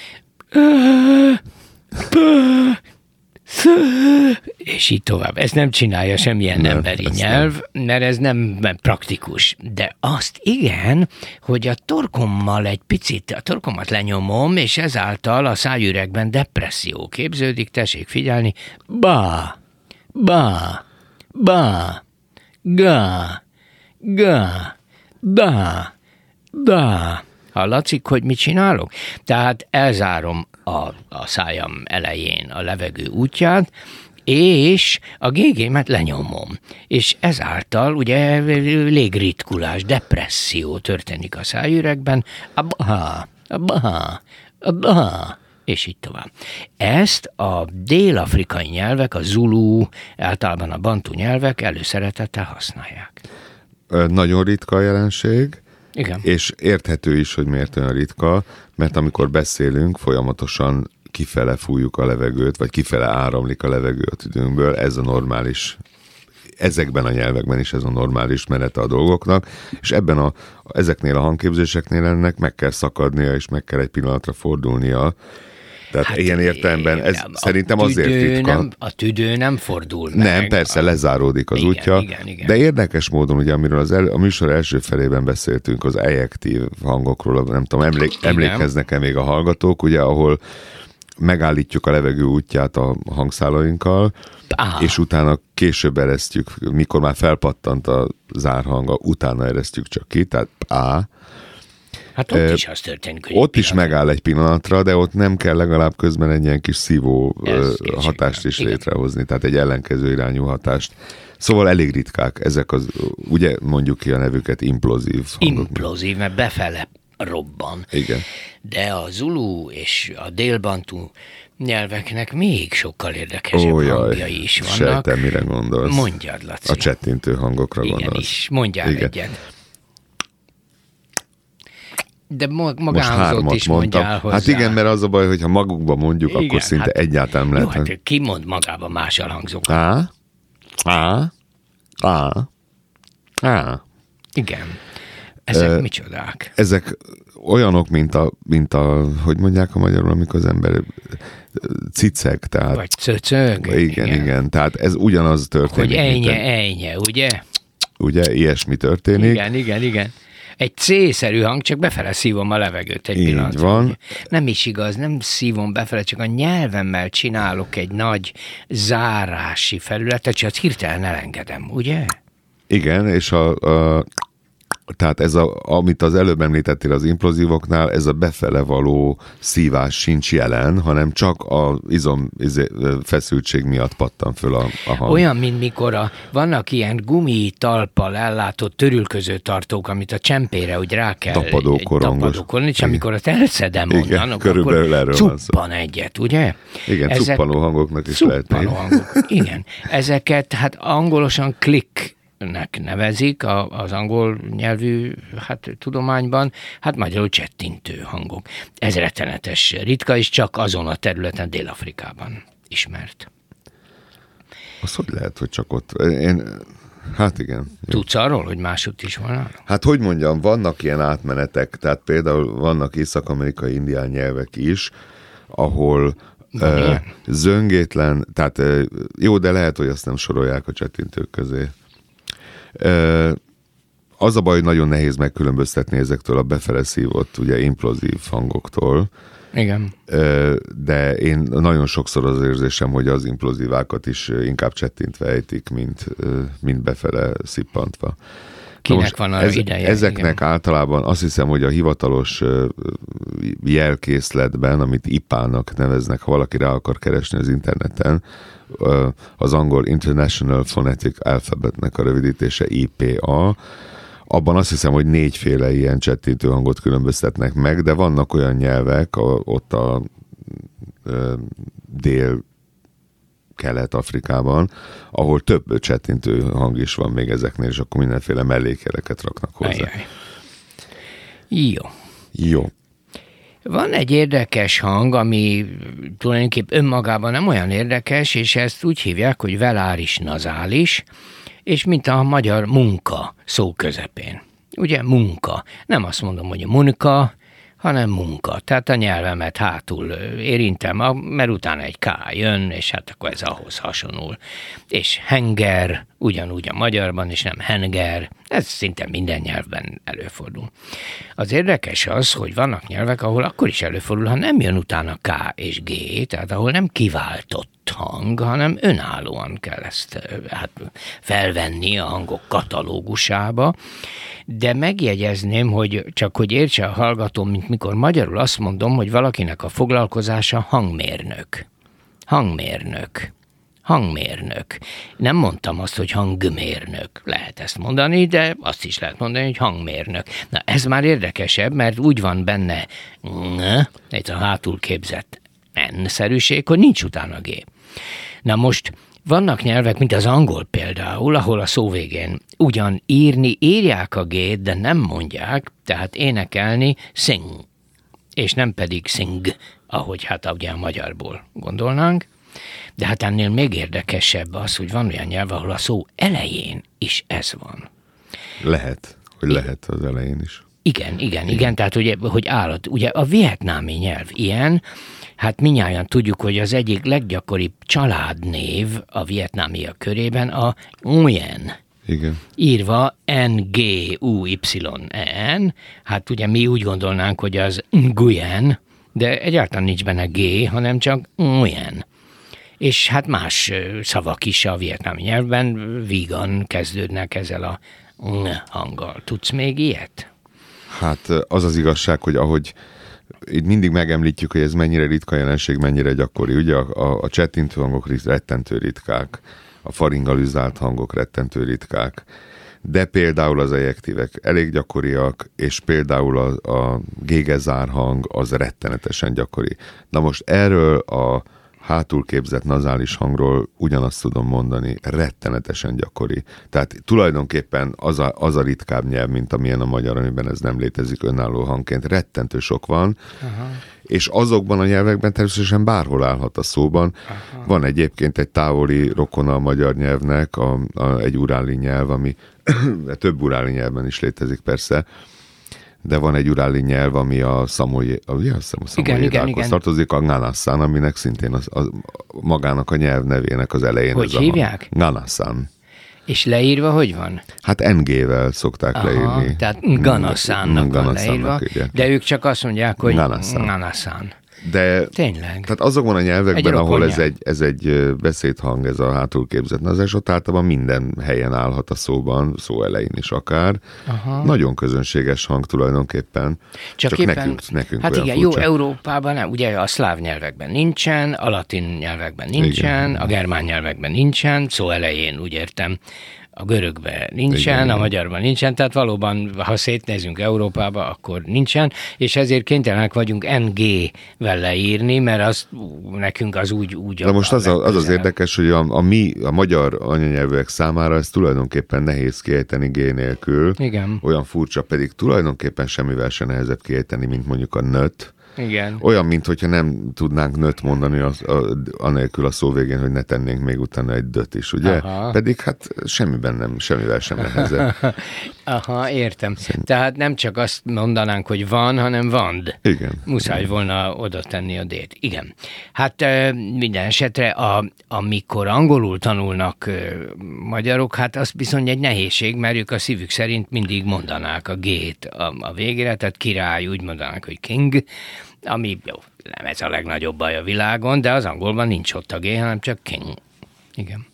Speaker 2: és így tovább. Ez nem csinálja semmilyen nem, emberi nyelv, nem. Mert ez nem praktikus. De azt igen, hogy a torkommal egy picit, a torkomat lenyomom, és ezáltal a szájüregben depresszió képződik, tessék figyelni, ba, ba, ba, ga, ga, da, da. Hallatszik, hogy mit csinálok? Tehát elzárom a, a szájam elején a levegő útját, és a gégémet lenyomom. És ezáltal ugye légritkulás, depresszió történik a szájüregben, abba, abba, abba, és így tovább. Ezt a dél-afrikai nyelvek, a zulu, általában a bantu nyelvek előszeretettel használják.
Speaker 1: Nagyon ritka a jelenség.
Speaker 2: Igen.
Speaker 1: És érthető is, hogy miért olyan ritka, mert amikor beszélünk, folyamatosan kifele fújjuk a levegőt, vagy kifele áramlik a levegő a tüdőnkből, ez a normális, ezekben a nyelvekben is ez a normális menete a dolgoknak, és ebben a, ezeknél a hangképzéseknél ennek meg kell szakadnia, és meg kell egy pillanatra fordulnia. Tehát hát ilyen értelemben ez szerintem azért ritka.
Speaker 2: Nem, a tüdő nem fordul meg.
Speaker 1: Nem, persze, a... lezáródik az
Speaker 2: igen,
Speaker 1: útja,
Speaker 2: igen, igen.
Speaker 1: De érdekes módon, ugye, amiről az el, a műsor első felében beszéltünk, az ejektív hangokról, nem tudom, emlék, emlékeznek-e még a hallgatók, ugye, ahol megállítjuk a levegő útját a hangszálainkkal, ah. és utána később eresztjük, mikor már felpattant a zárhang, utána eresztjük csak ki, tehát á.
Speaker 2: Hát ott is az történik, hogy
Speaker 1: ott is megáll egy pillanatra, de ott nem kell legalább közben egy ilyen kis szívó
Speaker 2: Ez
Speaker 1: hatást is igen. létrehozni, tehát egy ellenkező irányú hatást. Szóval elég ritkák ezek az, ugye mondjuk ki a nevüket, implozív hangok.
Speaker 2: Implozív, mert befele robban.
Speaker 1: Igen.
Speaker 2: De a zulu és a délbantu nyelveknek még sokkal érdekesebb
Speaker 1: Ó, jaj,
Speaker 2: hangjai is vannak.
Speaker 1: Sejtem, mire gondolsz.
Speaker 2: Mondjad, Laci.
Speaker 1: A csettintő hangokra
Speaker 2: igen
Speaker 1: gondolsz.
Speaker 2: Is. Mondjál
Speaker 1: igen.
Speaker 2: egyet. De magánhangzót is mondjál hozzá.
Speaker 1: Hát igen, mert az a baj, hogyha magukban mondjuk, igen, akkor szinte hát, egyáltalán lehet.
Speaker 2: Jó, hát ki mond magában mással hangzókat?
Speaker 1: Á, á, á, á.
Speaker 2: Igen. Ezek e, micsodák?
Speaker 1: Ezek olyanok, mint a, mint a, hogy mondják a magyarul, amikor az ember ciceg, tehát...
Speaker 2: Vagy cöcög.
Speaker 1: Igen, igen, igen, tehát ez ugyanaz történik.
Speaker 2: Hogy ejnye, ejnye, ugye?
Speaker 1: Ugye, ilyesmi történik.
Speaker 2: Igen, igen, igen. Egy C-szerű hang, csak befele szívom a levegőt egy
Speaker 1: így
Speaker 2: pillanatra.
Speaker 1: Van.
Speaker 2: Nem is igaz, nem szívom befele, csak a nyelvemmel csinálok egy nagy zárási felületet, csak hirtelen elengedem, ugye?
Speaker 1: Igen, és a, a Tehát ez, a, amit az előbb említettél az implozívoknál, ez a befele való szívás sincs jelen, hanem csak az izom izé, feszültség miatt pattan föl a, a hang.
Speaker 2: Olyan, mint mikor a, vannak ilyen gumi talppal ellátott törülköző tartók, amit a csempére úgy rá kell tapadókorongos. És amikor azt elszedem onnan, akkor cuppan egyet, ugye?
Speaker 1: Igen, Ezek, cuppanó hangoknak is lehet.
Speaker 2: Hangok. Igen. Ezeket hát angolosan click nek nevezik az angol nyelvű hát, tudományban, hát magyarul csettintő hangok. Ez rettenetes ritka, és csak azon a területen Dél-Afrikában ismert.
Speaker 1: Az hogy lehet, hogy csak ott? Én, hát igen.
Speaker 2: Tudsz arról, hogy másutt is van?
Speaker 1: Hát hogy mondjam, vannak ilyen átmenetek, tehát például vannak észak-amerikai indián nyelvek is, ahol uh, zöngétlen, tehát uh, jó, de lehet, hogy azt nem sorolják a csettintők közé. Az a baj, hogy nagyon nehéz megkülönböztetni ezektől a befele szívott, ugye implozív hangoktól.
Speaker 2: Igen.
Speaker 1: De én nagyon sokszor az érzésem, hogy az implozívákat is inkább csettintve ejtik, mint, mint befele szippantva.
Speaker 2: Kinek van arra
Speaker 1: ez,
Speaker 2: ideje?
Speaker 1: Ezeknek
Speaker 2: igen.
Speaker 1: általában azt hiszem, hogy a hivatalos jelkészletben, amit I P A-nak neveznek, ha valaki rá akar keresni az interneten, az angol International Phonetic Alphabetnek a rövidítése I P A, abban azt hiszem, hogy négyféle ilyen csettintő hangot különböztetnek meg, de vannak olyan nyelvek, a, ott a, a dél Kelet-Afrikában, ahol több csettintő hang is van még ezeknél, és akkor mindenféle mellékjeleket raknak hozzá.
Speaker 2: Ajaj. Jó.
Speaker 1: Jó.
Speaker 2: Van egy érdekes hang, ami tulajdonképp önmagában nem olyan érdekes, és ezt úgy hívják, hogy veláris nazális, és mint a magyar munka szó közepén. Ugye munka. Nem azt mondom, hogy munka, hanem munka. Tehát a nyelvemet hátul érintem, mert utána egy K jön, és hát akkor ez ahhoz hasonul. És henger, ugyanúgy a magyarban, és nem henger, ez szinte minden nyelvben előfordul. Az érdekes az, hogy vannak nyelvek, ahol akkor is előfordul, ha nem jön utána K és G, tehát ahol nem kiváltott hang, hanem önállóan kell ezt hát, felvenni a hangok katalógusába, de megjegyezném, hogy csak hogy értse a hallgató, mint mikor magyarul azt mondom, hogy valakinek a foglalkozása hangmérnök. Hangmérnök. Hangmérnök. Nem mondtam azt, hogy hangmérnök. Lehet ezt mondani, de azt is lehet mondani, hogy hangmérnök. Na ez már érdekesebb, mert úgy van benne ez a hátul képzett N-szerűség, hogy nincs utána G. Na most vannak nyelvek, mint az angol például, ahol a szó végén ugyan írni írják a G-t, de nem mondják, tehát énekelni sing, és nem pedig sing, ahogy hát ugye a magyarból gondolnánk. De hát ennél még érdekesebb az, hogy van olyan nyelv, ahol a szó elején is ez van.
Speaker 1: Lehet, hogy lehet az elején is.
Speaker 2: Igen, igen, igen, tehát ugye, hogy állat, ugye a vietnámi nyelv ilyen, hát mindnyájan tudjuk, hogy az egyik leggyakoribb családnév a vietnámiak körében a Nguyen.
Speaker 1: Igen.
Speaker 2: Írva N G U Y N, hát ugye mi úgy gondolnánk, hogy az Nguyen, de egyáltalán nincs benne G, hanem csak Nguyen. És hát más szavak is a vietnámi nyelvben vígan kezdődnek ezzel a ng hanggal. Tudsz még ilyet?
Speaker 1: Hát az az igazság, hogy ahogy itt mindig megemlítjük, hogy ez mennyire ritka jelenség, mennyire gyakori. Ugye a, a, a csettintő hangok rettentő ritkák, a faringalizált hangok rettentő ritkák, de például az ejektívek elég gyakoriak, és például a, a gégezár hang az rettenetesen gyakori. Na most erről a hátul képzett nazális hangról ugyanazt tudom mondani, rettenetesen gyakori. Tehát tulajdonképpen az a, az a ritkább nyelv, mint amilyen a magyar, amiben ez nem létezik önálló hangként. Rettentő sok van, aha, és azokban a nyelvekben természetesen bárhol állhat a szóban. Aha. Van egyébként egy távoli rokona a magyar nyelvnek, a, a, egy uráli nyelv, ami több uráli nyelvben is létezik persze, de van egy uráli nyelv, ami a szamolyé, a szamolyérákhoz tartozik, a Nganasan, aminek szintén az, az, magának a nyelv nevének az elején.
Speaker 2: Hogy hívják?
Speaker 1: Nganasan.
Speaker 2: És leírva hogy van?
Speaker 1: Hát en gé-vel szokták Aha, leírni.
Speaker 2: Tehát Nganasannak van leírva, igen. De ők csak azt mondják, hogy Nganasan.
Speaker 1: De
Speaker 2: tényleg.
Speaker 1: Tehát azokban a nyelvekben, ahol ez egy, ez egy beszédhang, ez a hátul képzett nazás, ott általában minden helyen állhat a szóban, szó elején is akár. Aha. Nagyon közönséges hang tulajdonképpen. Csak, Csak éppen, nekünk, nekünk
Speaker 2: hát
Speaker 1: olyan
Speaker 2: igen,
Speaker 1: furcsa.
Speaker 2: Jó, Európában nem, ugye a szláv nyelvekben nincsen, a latin nyelvekben nincsen, igen. A germán nyelvekben nincsen, szó elején úgy értem, a görögben nincsen, igen, a magyarban nincsen, tehát valóban, ha szétnézünk Európába, akkor nincsen, és ezért kénytelenek vagyunk en gé-vel leírni, mert az, nekünk az úgy... úgy
Speaker 1: De most az, a, az az érdekes, hogy a, a mi, a magyar anyanyelvűek számára ez tulajdonképpen nehéz kiejteni G nélkül.
Speaker 2: Igen.
Speaker 1: Olyan furcsa, pedig tulajdonképpen semmivel se nehezebb kiejteni, mint mondjuk a nöt.
Speaker 2: Igen.
Speaker 1: Olyan, mintha nem tudnánk nöt mondani az, a, anélkül a szó végén, hogy ne tennénk még utána egy döt is, ugye? Aha. Pedig hát semmiben nem, semmivel sem nehezebb.
Speaker 2: Aha, értem. Szerint... Tehát nem csak azt mondanánk, hogy van, hanem vand.
Speaker 1: Igen.
Speaker 2: Muszáj
Speaker 1: Igen.
Speaker 2: volna oda tenni a dét. Igen. Hát minden esetre, a, amikor angolul tanulnak magyarok, hát az bizony egy nehézség, mert ők a szívük szerint mindig mondanák a gét a, a végére, tehát király úgy mondanák, hogy king, ami jó, nem ez a legnagyobb baj a világon, de az angolban nincs ott a G, hanem csak king. Igen.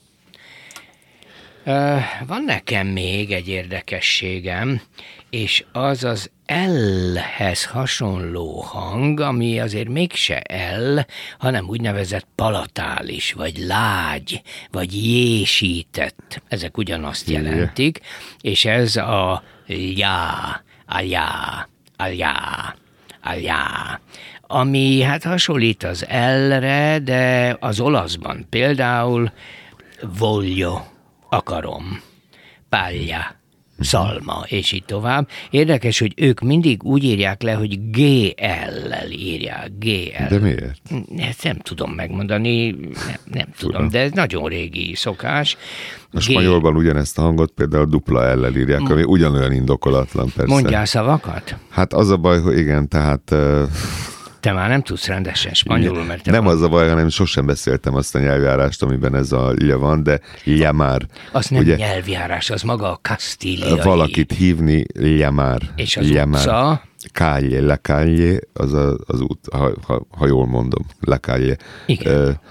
Speaker 2: Uh, van nekem még egy érdekességem, és az az L-hez hasonló hang, ami azért mégse L, hanem úgynevezett palatális, vagy lágy, vagy jésített. Ezek ugyanazt jelentik, és ez a já, aljá, aljá, aljá, ami hát hasonlít az L-re, de az olaszban például voglio, akarom, pálya, szalma, és így tovább. Érdekes, hogy ők mindig úgy írják le, hogy gé el-lel írják, gé el.
Speaker 1: De miért?
Speaker 2: Ezt nem tudom megmondani, nem, nem tudom, de ez nagyon régi szokás.
Speaker 1: A spanyolban ugyanezt a hangot például dupla L-lel írják, ami ugyanolyan indokolatlan persze.
Speaker 2: Mondjál szavakat?
Speaker 1: Hát az a baj, hogy igen, tehát... Uh...
Speaker 2: Te már nem tudsz rendesen spanyolul, mert te
Speaker 1: nem
Speaker 2: van.
Speaker 1: Az a baj, hanem sosem beszéltem azt a nyelvjárást, amiben ez a lja van, de llamar.
Speaker 2: Az nem ugye, nyelvjárás, az maga a kasztíliai.
Speaker 1: Valakit hívni llamar.
Speaker 2: És az
Speaker 1: llamar.
Speaker 2: Utca?
Speaker 1: Calle, la calle, az a, az út, ha, ha, ha jól mondom, la calle.
Speaker 2: Igen. Uh,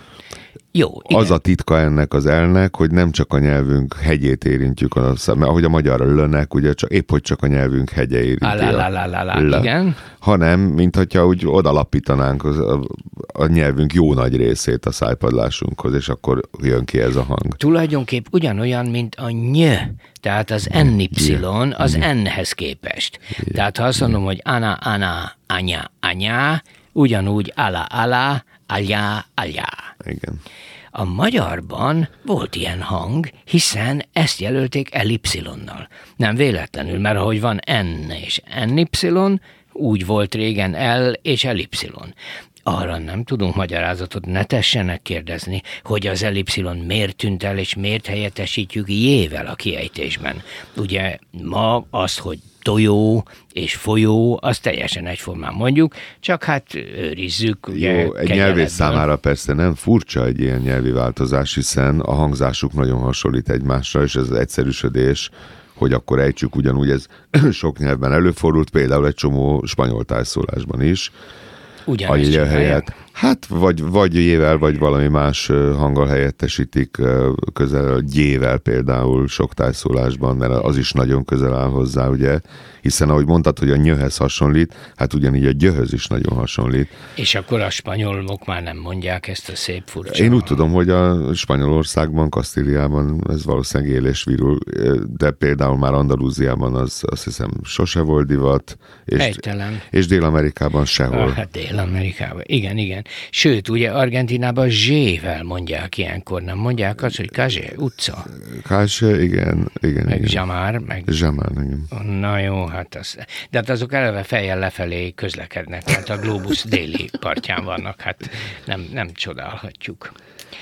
Speaker 2: Jó, igen.
Speaker 1: Az a titka ennek az elnek, hogy nem csak a nyelvünk hegyét érintjük, a, mert ahogy a magyar lönnek, ugye csak, épp hogy csak a nyelvünk hegye érinti.
Speaker 2: Alá, igen.
Speaker 1: Hanem, mint hogyha úgy odalapítanánk a, a, a nyelvünk jó nagy részét a szájpadlásunkhoz, és akkor jön ki ez a hang.
Speaker 2: Tulajdonképp ugyanolyan, mint a ny, tehát az en ipszilon az n-hez képest. Tehát ha azt mondom, hogy ana, ana, anya, anya, ugyanúgy ala, ala, aljá, aljá.
Speaker 1: Igen.
Speaker 2: A magyarban volt ilyen hang, hiszen ezt jelölték elipszilonnal. Nem véletlenül, mert ahogy van N és en ipszilon, úgy volt régen L és elipszilon. Arra nem tudunk magyarázatot, ne tessenek kérdezni, hogy az elipszilon miért tűnt el, és miért helyettesítjük J-vel a kiejtésben. Ugye ma azt, hogy tojó és folyó, azt teljesen egyformán mondjuk, csak hát őrizzük. Ugye,
Speaker 1: jó, egy nyelvész számára persze nem furcsa egy ilyen nyelvi változás, hiszen a hangzásuk nagyon hasonlít egymásra, és ez az egyszerűsödés, hogy akkor ejtsük ugyanúgy, ez sok nyelvben előfordult, például egy csomó spanyol tájszólásban is.
Speaker 2: Ugyanezt
Speaker 1: helyett. Hát, vagy, vagy J-vel, vagy valami más hanggal helyettesítik, közel G-vel például sok tájszólásban, mert az is nagyon közel áll hozzá, ugye? Hiszen ahogy mondtad, hogy a nyöhez hasonlít, hát ugyanígy a gyöhöz is nagyon hasonlít.
Speaker 2: És akkor a spanyolok már nem mondják ezt a szép furcsa.
Speaker 1: Én úgy tudom, hogy a Spanyolországban, Kasztíliában ez valószínűleg él és virul, de például már Andalúziában az, azt hiszem sose volt divat, és, és Dél-Amerikában sehol.
Speaker 2: Ah, hát Dél-Amerikában, igen, igen. Sőt, ugye Argentinában zsével mondják ilyenkor, nem mondják azt, hogy Kazsé, utca.
Speaker 1: Kazsé, igen, igen.
Speaker 2: Meg
Speaker 1: igen.
Speaker 2: Zsamár, meg...
Speaker 1: Zsamár, igen.
Speaker 2: Na jó, hát az... De hát azok eleve fejjel lefelé közlekednek, tehát a glóbusz déli partján vannak, hát nem, nem csodálhatjuk.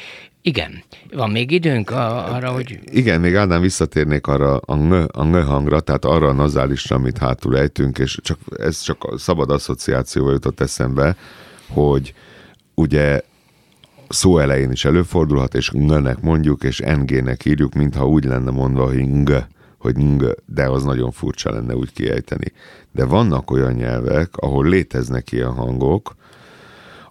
Speaker 2: Igen. Van még időnk a, arra, hogy...
Speaker 1: Igen, még Ádám visszatérnék arra a ng, a ng hangra, tehát arra a nazálisra, amit hátul ejtünk, és csak, ez csak a szabad asszociációval jutott eszembe, hogy ugye szó elején is előfordulhat, és ng-nek mondjuk, és ng-nek írjuk, mintha úgy lenne mondva, hogy ng, hogy ng, de az nagyon furcsa lenne úgy kiejteni. De vannak olyan nyelvek, ahol léteznek ilyen hangok,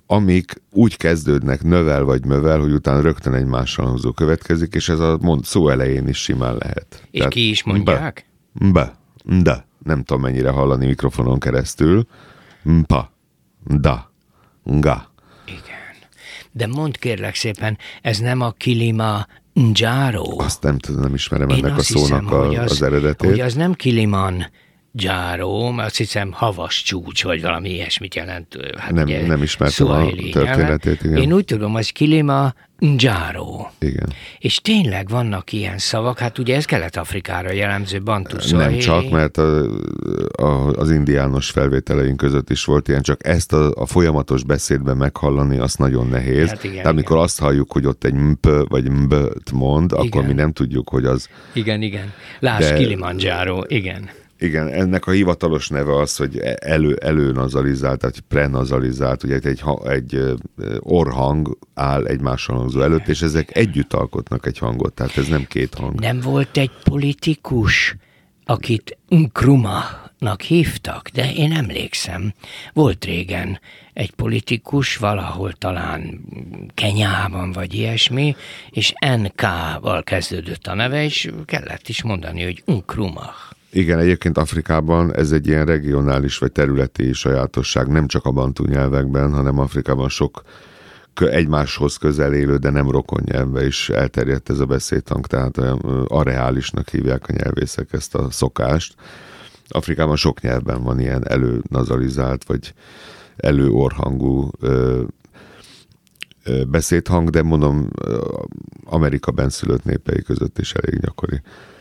Speaker 1: amik úgy kezdődnek növel vagy mövel, hogy utána rögtön egy mással hangzó következik, és ez a mond, szó elején is simán lehet.
Speaker 2: És Tehát ki is mondják?
Speaker 1: Be, be, de. Nem tudom mennyire hallani mikrofonon keresztül. Mpa, da, nga.
Speaker 2: Igen. De mondd kérlek szépen, ez nem a Kilimanjaro?
Speaker 1: Azt nem tudom, nem ismerem Én ennek a szónak hiszem, a, az, az eredetét.
Speaker 2: Hogy az nem Kiliman Jaro, azt hiszem havas csúcs, vagy valami ilyesmit jelent. Hát
Speaker 1: nem,
Speaker 2: ugye,
Speaker 1: nem ismertem a történetét. Igen.
Speaker 2: Én úgy tudom, hogy Kilimanjaro.
Speaker 1: Igen.
Speaker 2: És tényleg vannak ilyen szavak, hát ugye ez Kelet-Afrikára jellemző bantu szó.
Speaker 1: Nem csak, mert a, a, az indiános felvételeink között is volt ilyen, csak ezt a, a folyamatos beszédben meghallani, az nagyon nehéz. Hát igen, De amikor igen. azt halljuk, hogy ott egy mp vagy mböt mond, igen. akkor mi nem tudjuk, hogy az... Igen, igen.
Speaker 2: Lásd, De... Kilimanjaro, igen.
Speaker 1: Igen, ennek a hivatalos neve az, hogy elő, előnazalizált, tehát prenazalizált, ugye egy, egy orrhang áll egy mással hangzó előtt, és ezek együtt alkotnak egy hangot, tehát ez nem két hang.
Speaker 2: Nem volt egy politikus, akit Nkrumahnak hívtak, de én emlékszem, volt régen egy politikus, valahol talán Kenyában vagy ilyesmi, és en ká-val kezdődött a neve, és kellett is mondani, hogy Nkrumah.
Speaker 1: Igen, egyébként Afrikában ez egy ilyen regionális vagy területi sajátosság, nem csak a bantu nyelvekben, hanem Afrikában sok egymáshoz közel élő, de nem rokon nyelvbe is elterjedt ez a beszédhang, tehát olyan areálisnak hívják a nyelvészek ezt a szokást. Afrikában sok nyelvben van ilyen előnazalizált, vagy előorhangú ö, ö, beszédhang, de mondom, Amerika benszülött népei között is elég gyakori.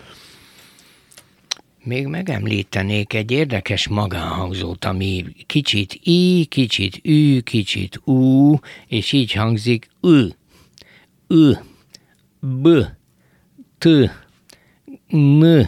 Speaker 2: Még megemlítenék egy érdekes magánhangzót, ami kicsit i, kicsit ü, kicsit u, és így hangzik ü, ü, b, t, n.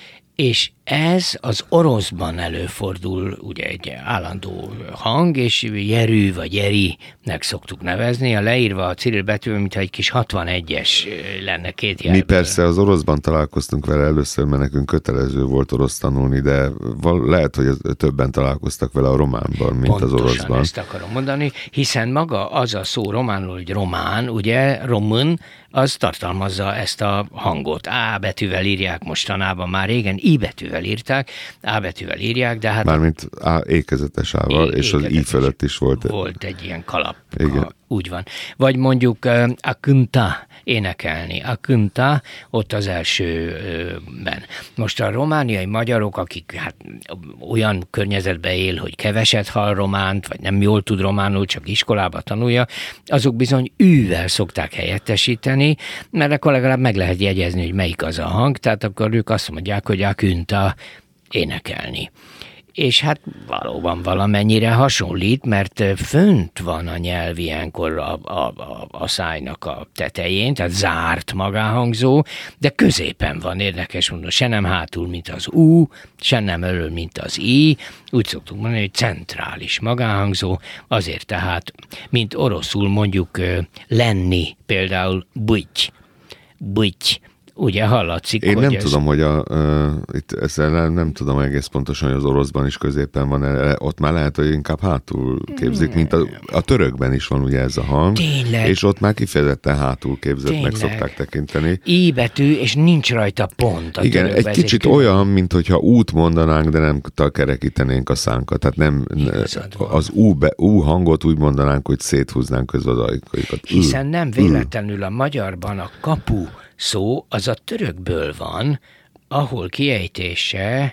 Speaker 2: És ez az oroszban előfordul, ugye egy állandó hang, és jerű vagy jerinek szoktuk nevezni, a leírva a Cirill betűvel, mintha egy kis hatvanegyes lenne két jelből.
Speaker 1: Mi persze az oroszban találkoztunk vele először, mert nekünk kötelező volt orosz tanulni, de val- lehet, hogy többen találkoztak vele a románban, mint
Speaker 2: Pontosan
Speaker 1: az oroszban. Pontosan
Speaker 2: ezt akarom mondani, hiszen maga az a szó románul, hogy román, ugye, romön, az tartalmazza ezt a hangot. A betűvel írják mostanában, már régen I betűvel írták, A betűvel írják, de hát...
Speaker 1: Mármint A ékezetes ával, és az I fölött is volt.
Speaker 2: Volt egy ilyen kalap. Igen. Úgy van. Vagy mondjuk a künta, énekelni. A künta ott az elsőben. Most a romániai magyarok, akik hát olyan környezetben él, hogy keveset hall románt, vagy nem jól tud románul, csak iskolába tanulja, azok bizony űvel szokták helyettesíteni, mert akkor legalább meg lehet jegyezni, hogy melyik az a hang, tehát akkor ők azt mondják, hogy a künta énekelni. És hát valóban valamennyire hasonlít, mert fönt van a nyelv ilyenkor a, a, a, a szájnak a tetején, tehát zárt magánhangzó, de középen van, érdekes mondom, se nem hátul, mint az U, se nem elől, mint az I, úgy szoktuk mondani, hogy centrális magánhangzó, azért tehát, mint oroszul mondjuk lenni, például büty, büty. Ugye hallatszik,
Speaker 1: Én
Speaker 2: hogy
Speaker 1: nem
Speaker 2: ez...
Speaker 1: tudom, hogy a, uh, itt ezzel nem, nem tudom egész pontosan, hogy az oroszban is középen van, ott már lehet, hogy inkább hátul képzik, mint a, a törökben is van ugye ez a hang.
Speaker 2: Tényleg.
Speaker 1: És ott már kifejezetten hátul képzettnek szokták tekinteni.
Speaker 2: I betű, és nincs rajta pont a
Speaker 1: Igen, egy kicsit egy olyan, mint hogyha út mondanánk, de nem kerekítenénk a szánkat. Tehát nem az U, be, U hangot úgy mondanánk, hogy széthúznánk közben az ajkaikat.
Speaker 2: Hiszen nem véletlenül a magyarban a kapu szó az a törökből van, ahol kiejtése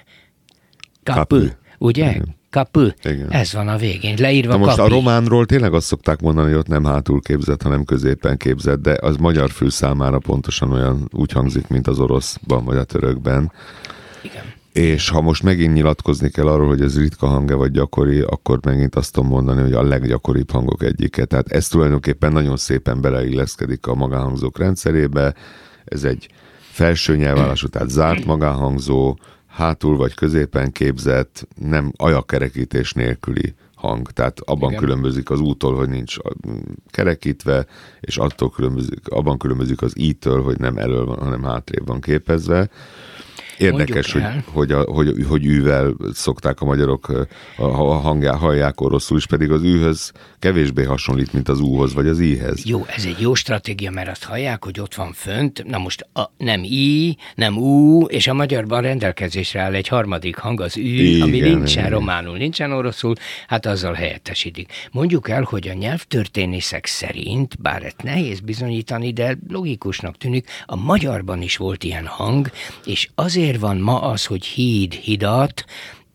Speaker 2: kapu, ugye? Igen. Kapu. Igen. Ez van a végén, leírva kapi.
Speaker 1: Most a románról tényleg azt szokták mondani, hogy ott nem hátul képzett, hanem középen képzett, de az magyar fül számára pontosan olyan úgy hangzik, mint az oroszban vagy a törökben.
Speaker 2: Igen.
Speaker 1: És ha most megint nyilatkozni kell arról, hogy ez ritka hang-e vagy gyakori, akkor megint azt tudom mondani, hogy a leggyakoribb hangok egyike. Tehát ez tulajdonképpen nagyon szépen beleilleszkedik a magánhangzók rendszerébe. Ez egy felső nyelvállású, tehát zárt magánhangzó, hátul vagy középen képzett, nem ajakkerekítés nélküli hang. Tehát abban Igen. különbözik az úttól, hogy nincs kerekítve, és attól különbözik, abban különbözik az i-től, hogy nem elől van, hanem hátrébb van képezve. Érdekes, hogy, hogy, a, hogy, hogy űvel szokták a magyarok a, a hangjá, hallják oroszul is, pedig az űhöz kevésbé hasonlít, mint az úhoz, vagy az íhez.
Speaker 2: Jó, ez egy jó stratégia, mert azt hallják, hogy ott van fönt, na most a, nem í, nem ú, és a magyarban rendelkezésre áll egy harmadik hang, az ű, igen, ami nincsen igen. románul, nincsen oroszul, hát azzal helyettesítik. Mondjuk el, hogy a nyelvtörténészek szerint, bár ezt nehéz bizonyítani, de logikusnak tűnik, a magyarban is volt ilyen hang, és azért van ma az, hogy híd, hidat,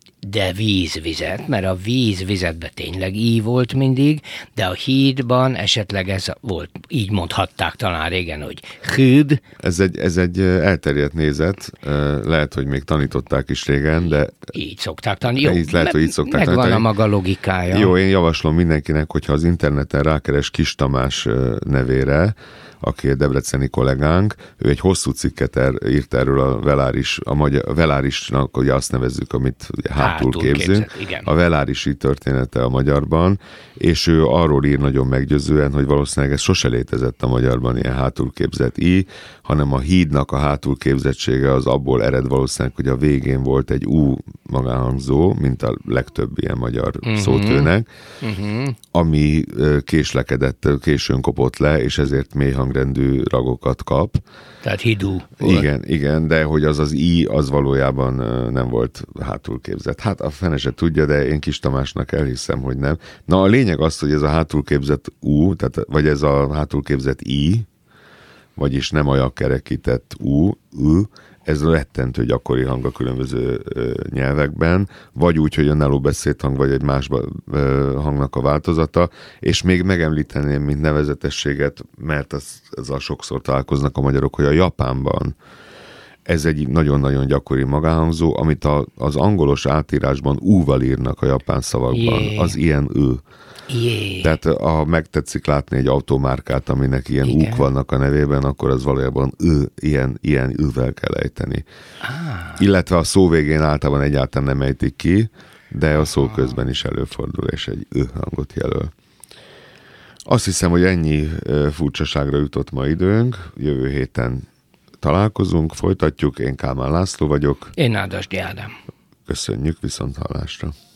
Speaker 2: de víz, vizet, mert a víz, vizetben tényleg így volt mindig, de a hídban esetleg ez volt, így mondhatták talán régen, hogy híd.
Speaker 1: Ez egy, ez egy elterjedt nézet, lehet, hogy még tanították is régen, de...
Speaker 2: Így szokták tanítani. Jó,
Speaker 1: lehet, hogy így szokták
Speaker 2: megvan tanítani. A maga logikája.
Speaker 1: Jó, én javaslom mindenkinek, hogyha az interneten rákeres Kis Tamás nevére, aki a debreceni kollégánk, ő egy hosszú cikket er, írt erről a veláris, a, magyar, a velárisnak, ugye azt nevezzük, amit ugye hátul, hátul képzünk, képzett, a velárisi története a magyarban, és ő arról ír nagyon meggyőzően, hogy valószínűleg ez sose létezett a magyarban ilyen hátul képzett i, hanem a hídnak a hátul képzettsége az abból ered valószínűleg, hogy a végén volt egy u magánhangzó, mint a legtöbb ilyen magyar uh-huh. szótőnek, uh-huh. ami késlekedett, későn kopott le, és ezért mély hangrendű ragokat kap.
Speaker 2: Tehát hidú.
Speaker 1: Igen, igen, de hogy az az i, az valójában nem volt hátul képzett. Hát a fene se tudja, de én Kis Tamásnak elhiszem, hogy nem. Na a lényeg az, hogy ez a hátul képzett u, tehát, vagy ez a hátul képzett i, vagyis nem ajakkerekített u, ü, ez rettentő gyakori hang a különböző ö, nyelvekben, vagy úgy, hogy önálló beszédhang, vagy egy más ö, hangnak a változata, és még megemlíteném, mint nevezetességet, mert az, azzal sokszor találkoznak a magyarok, hogy a Japánban ez egy nagyon-nagyon gyakori magánhangzó, amit a, az angolos átírásban ú-val írnak a japán szavakban, Jé. az ilyen ő.
Speaker 2: Jé.
Speaker 1: Tehát ha megtetszik látni egy automárkát, aminek ilyen Igen. úk vannak a nevében, akkor az valójában ő, ilyen, ilyen ővel kell ejteni. Ah. Illetve a szó végén általában egyáltalán nem ejtik ki, de a szó közben is előfordul, és egy ő hangot jelöl. Azt hiszem, hogy ennyi furcsaságra jutott ma időnk. Jövő héten találkozunk, folytatjuk. Én Kálmán László vagyok.
Speaker 2: Én Nádasdy Ádám.
Speaker 1: Köszönjük, viszont hallásra.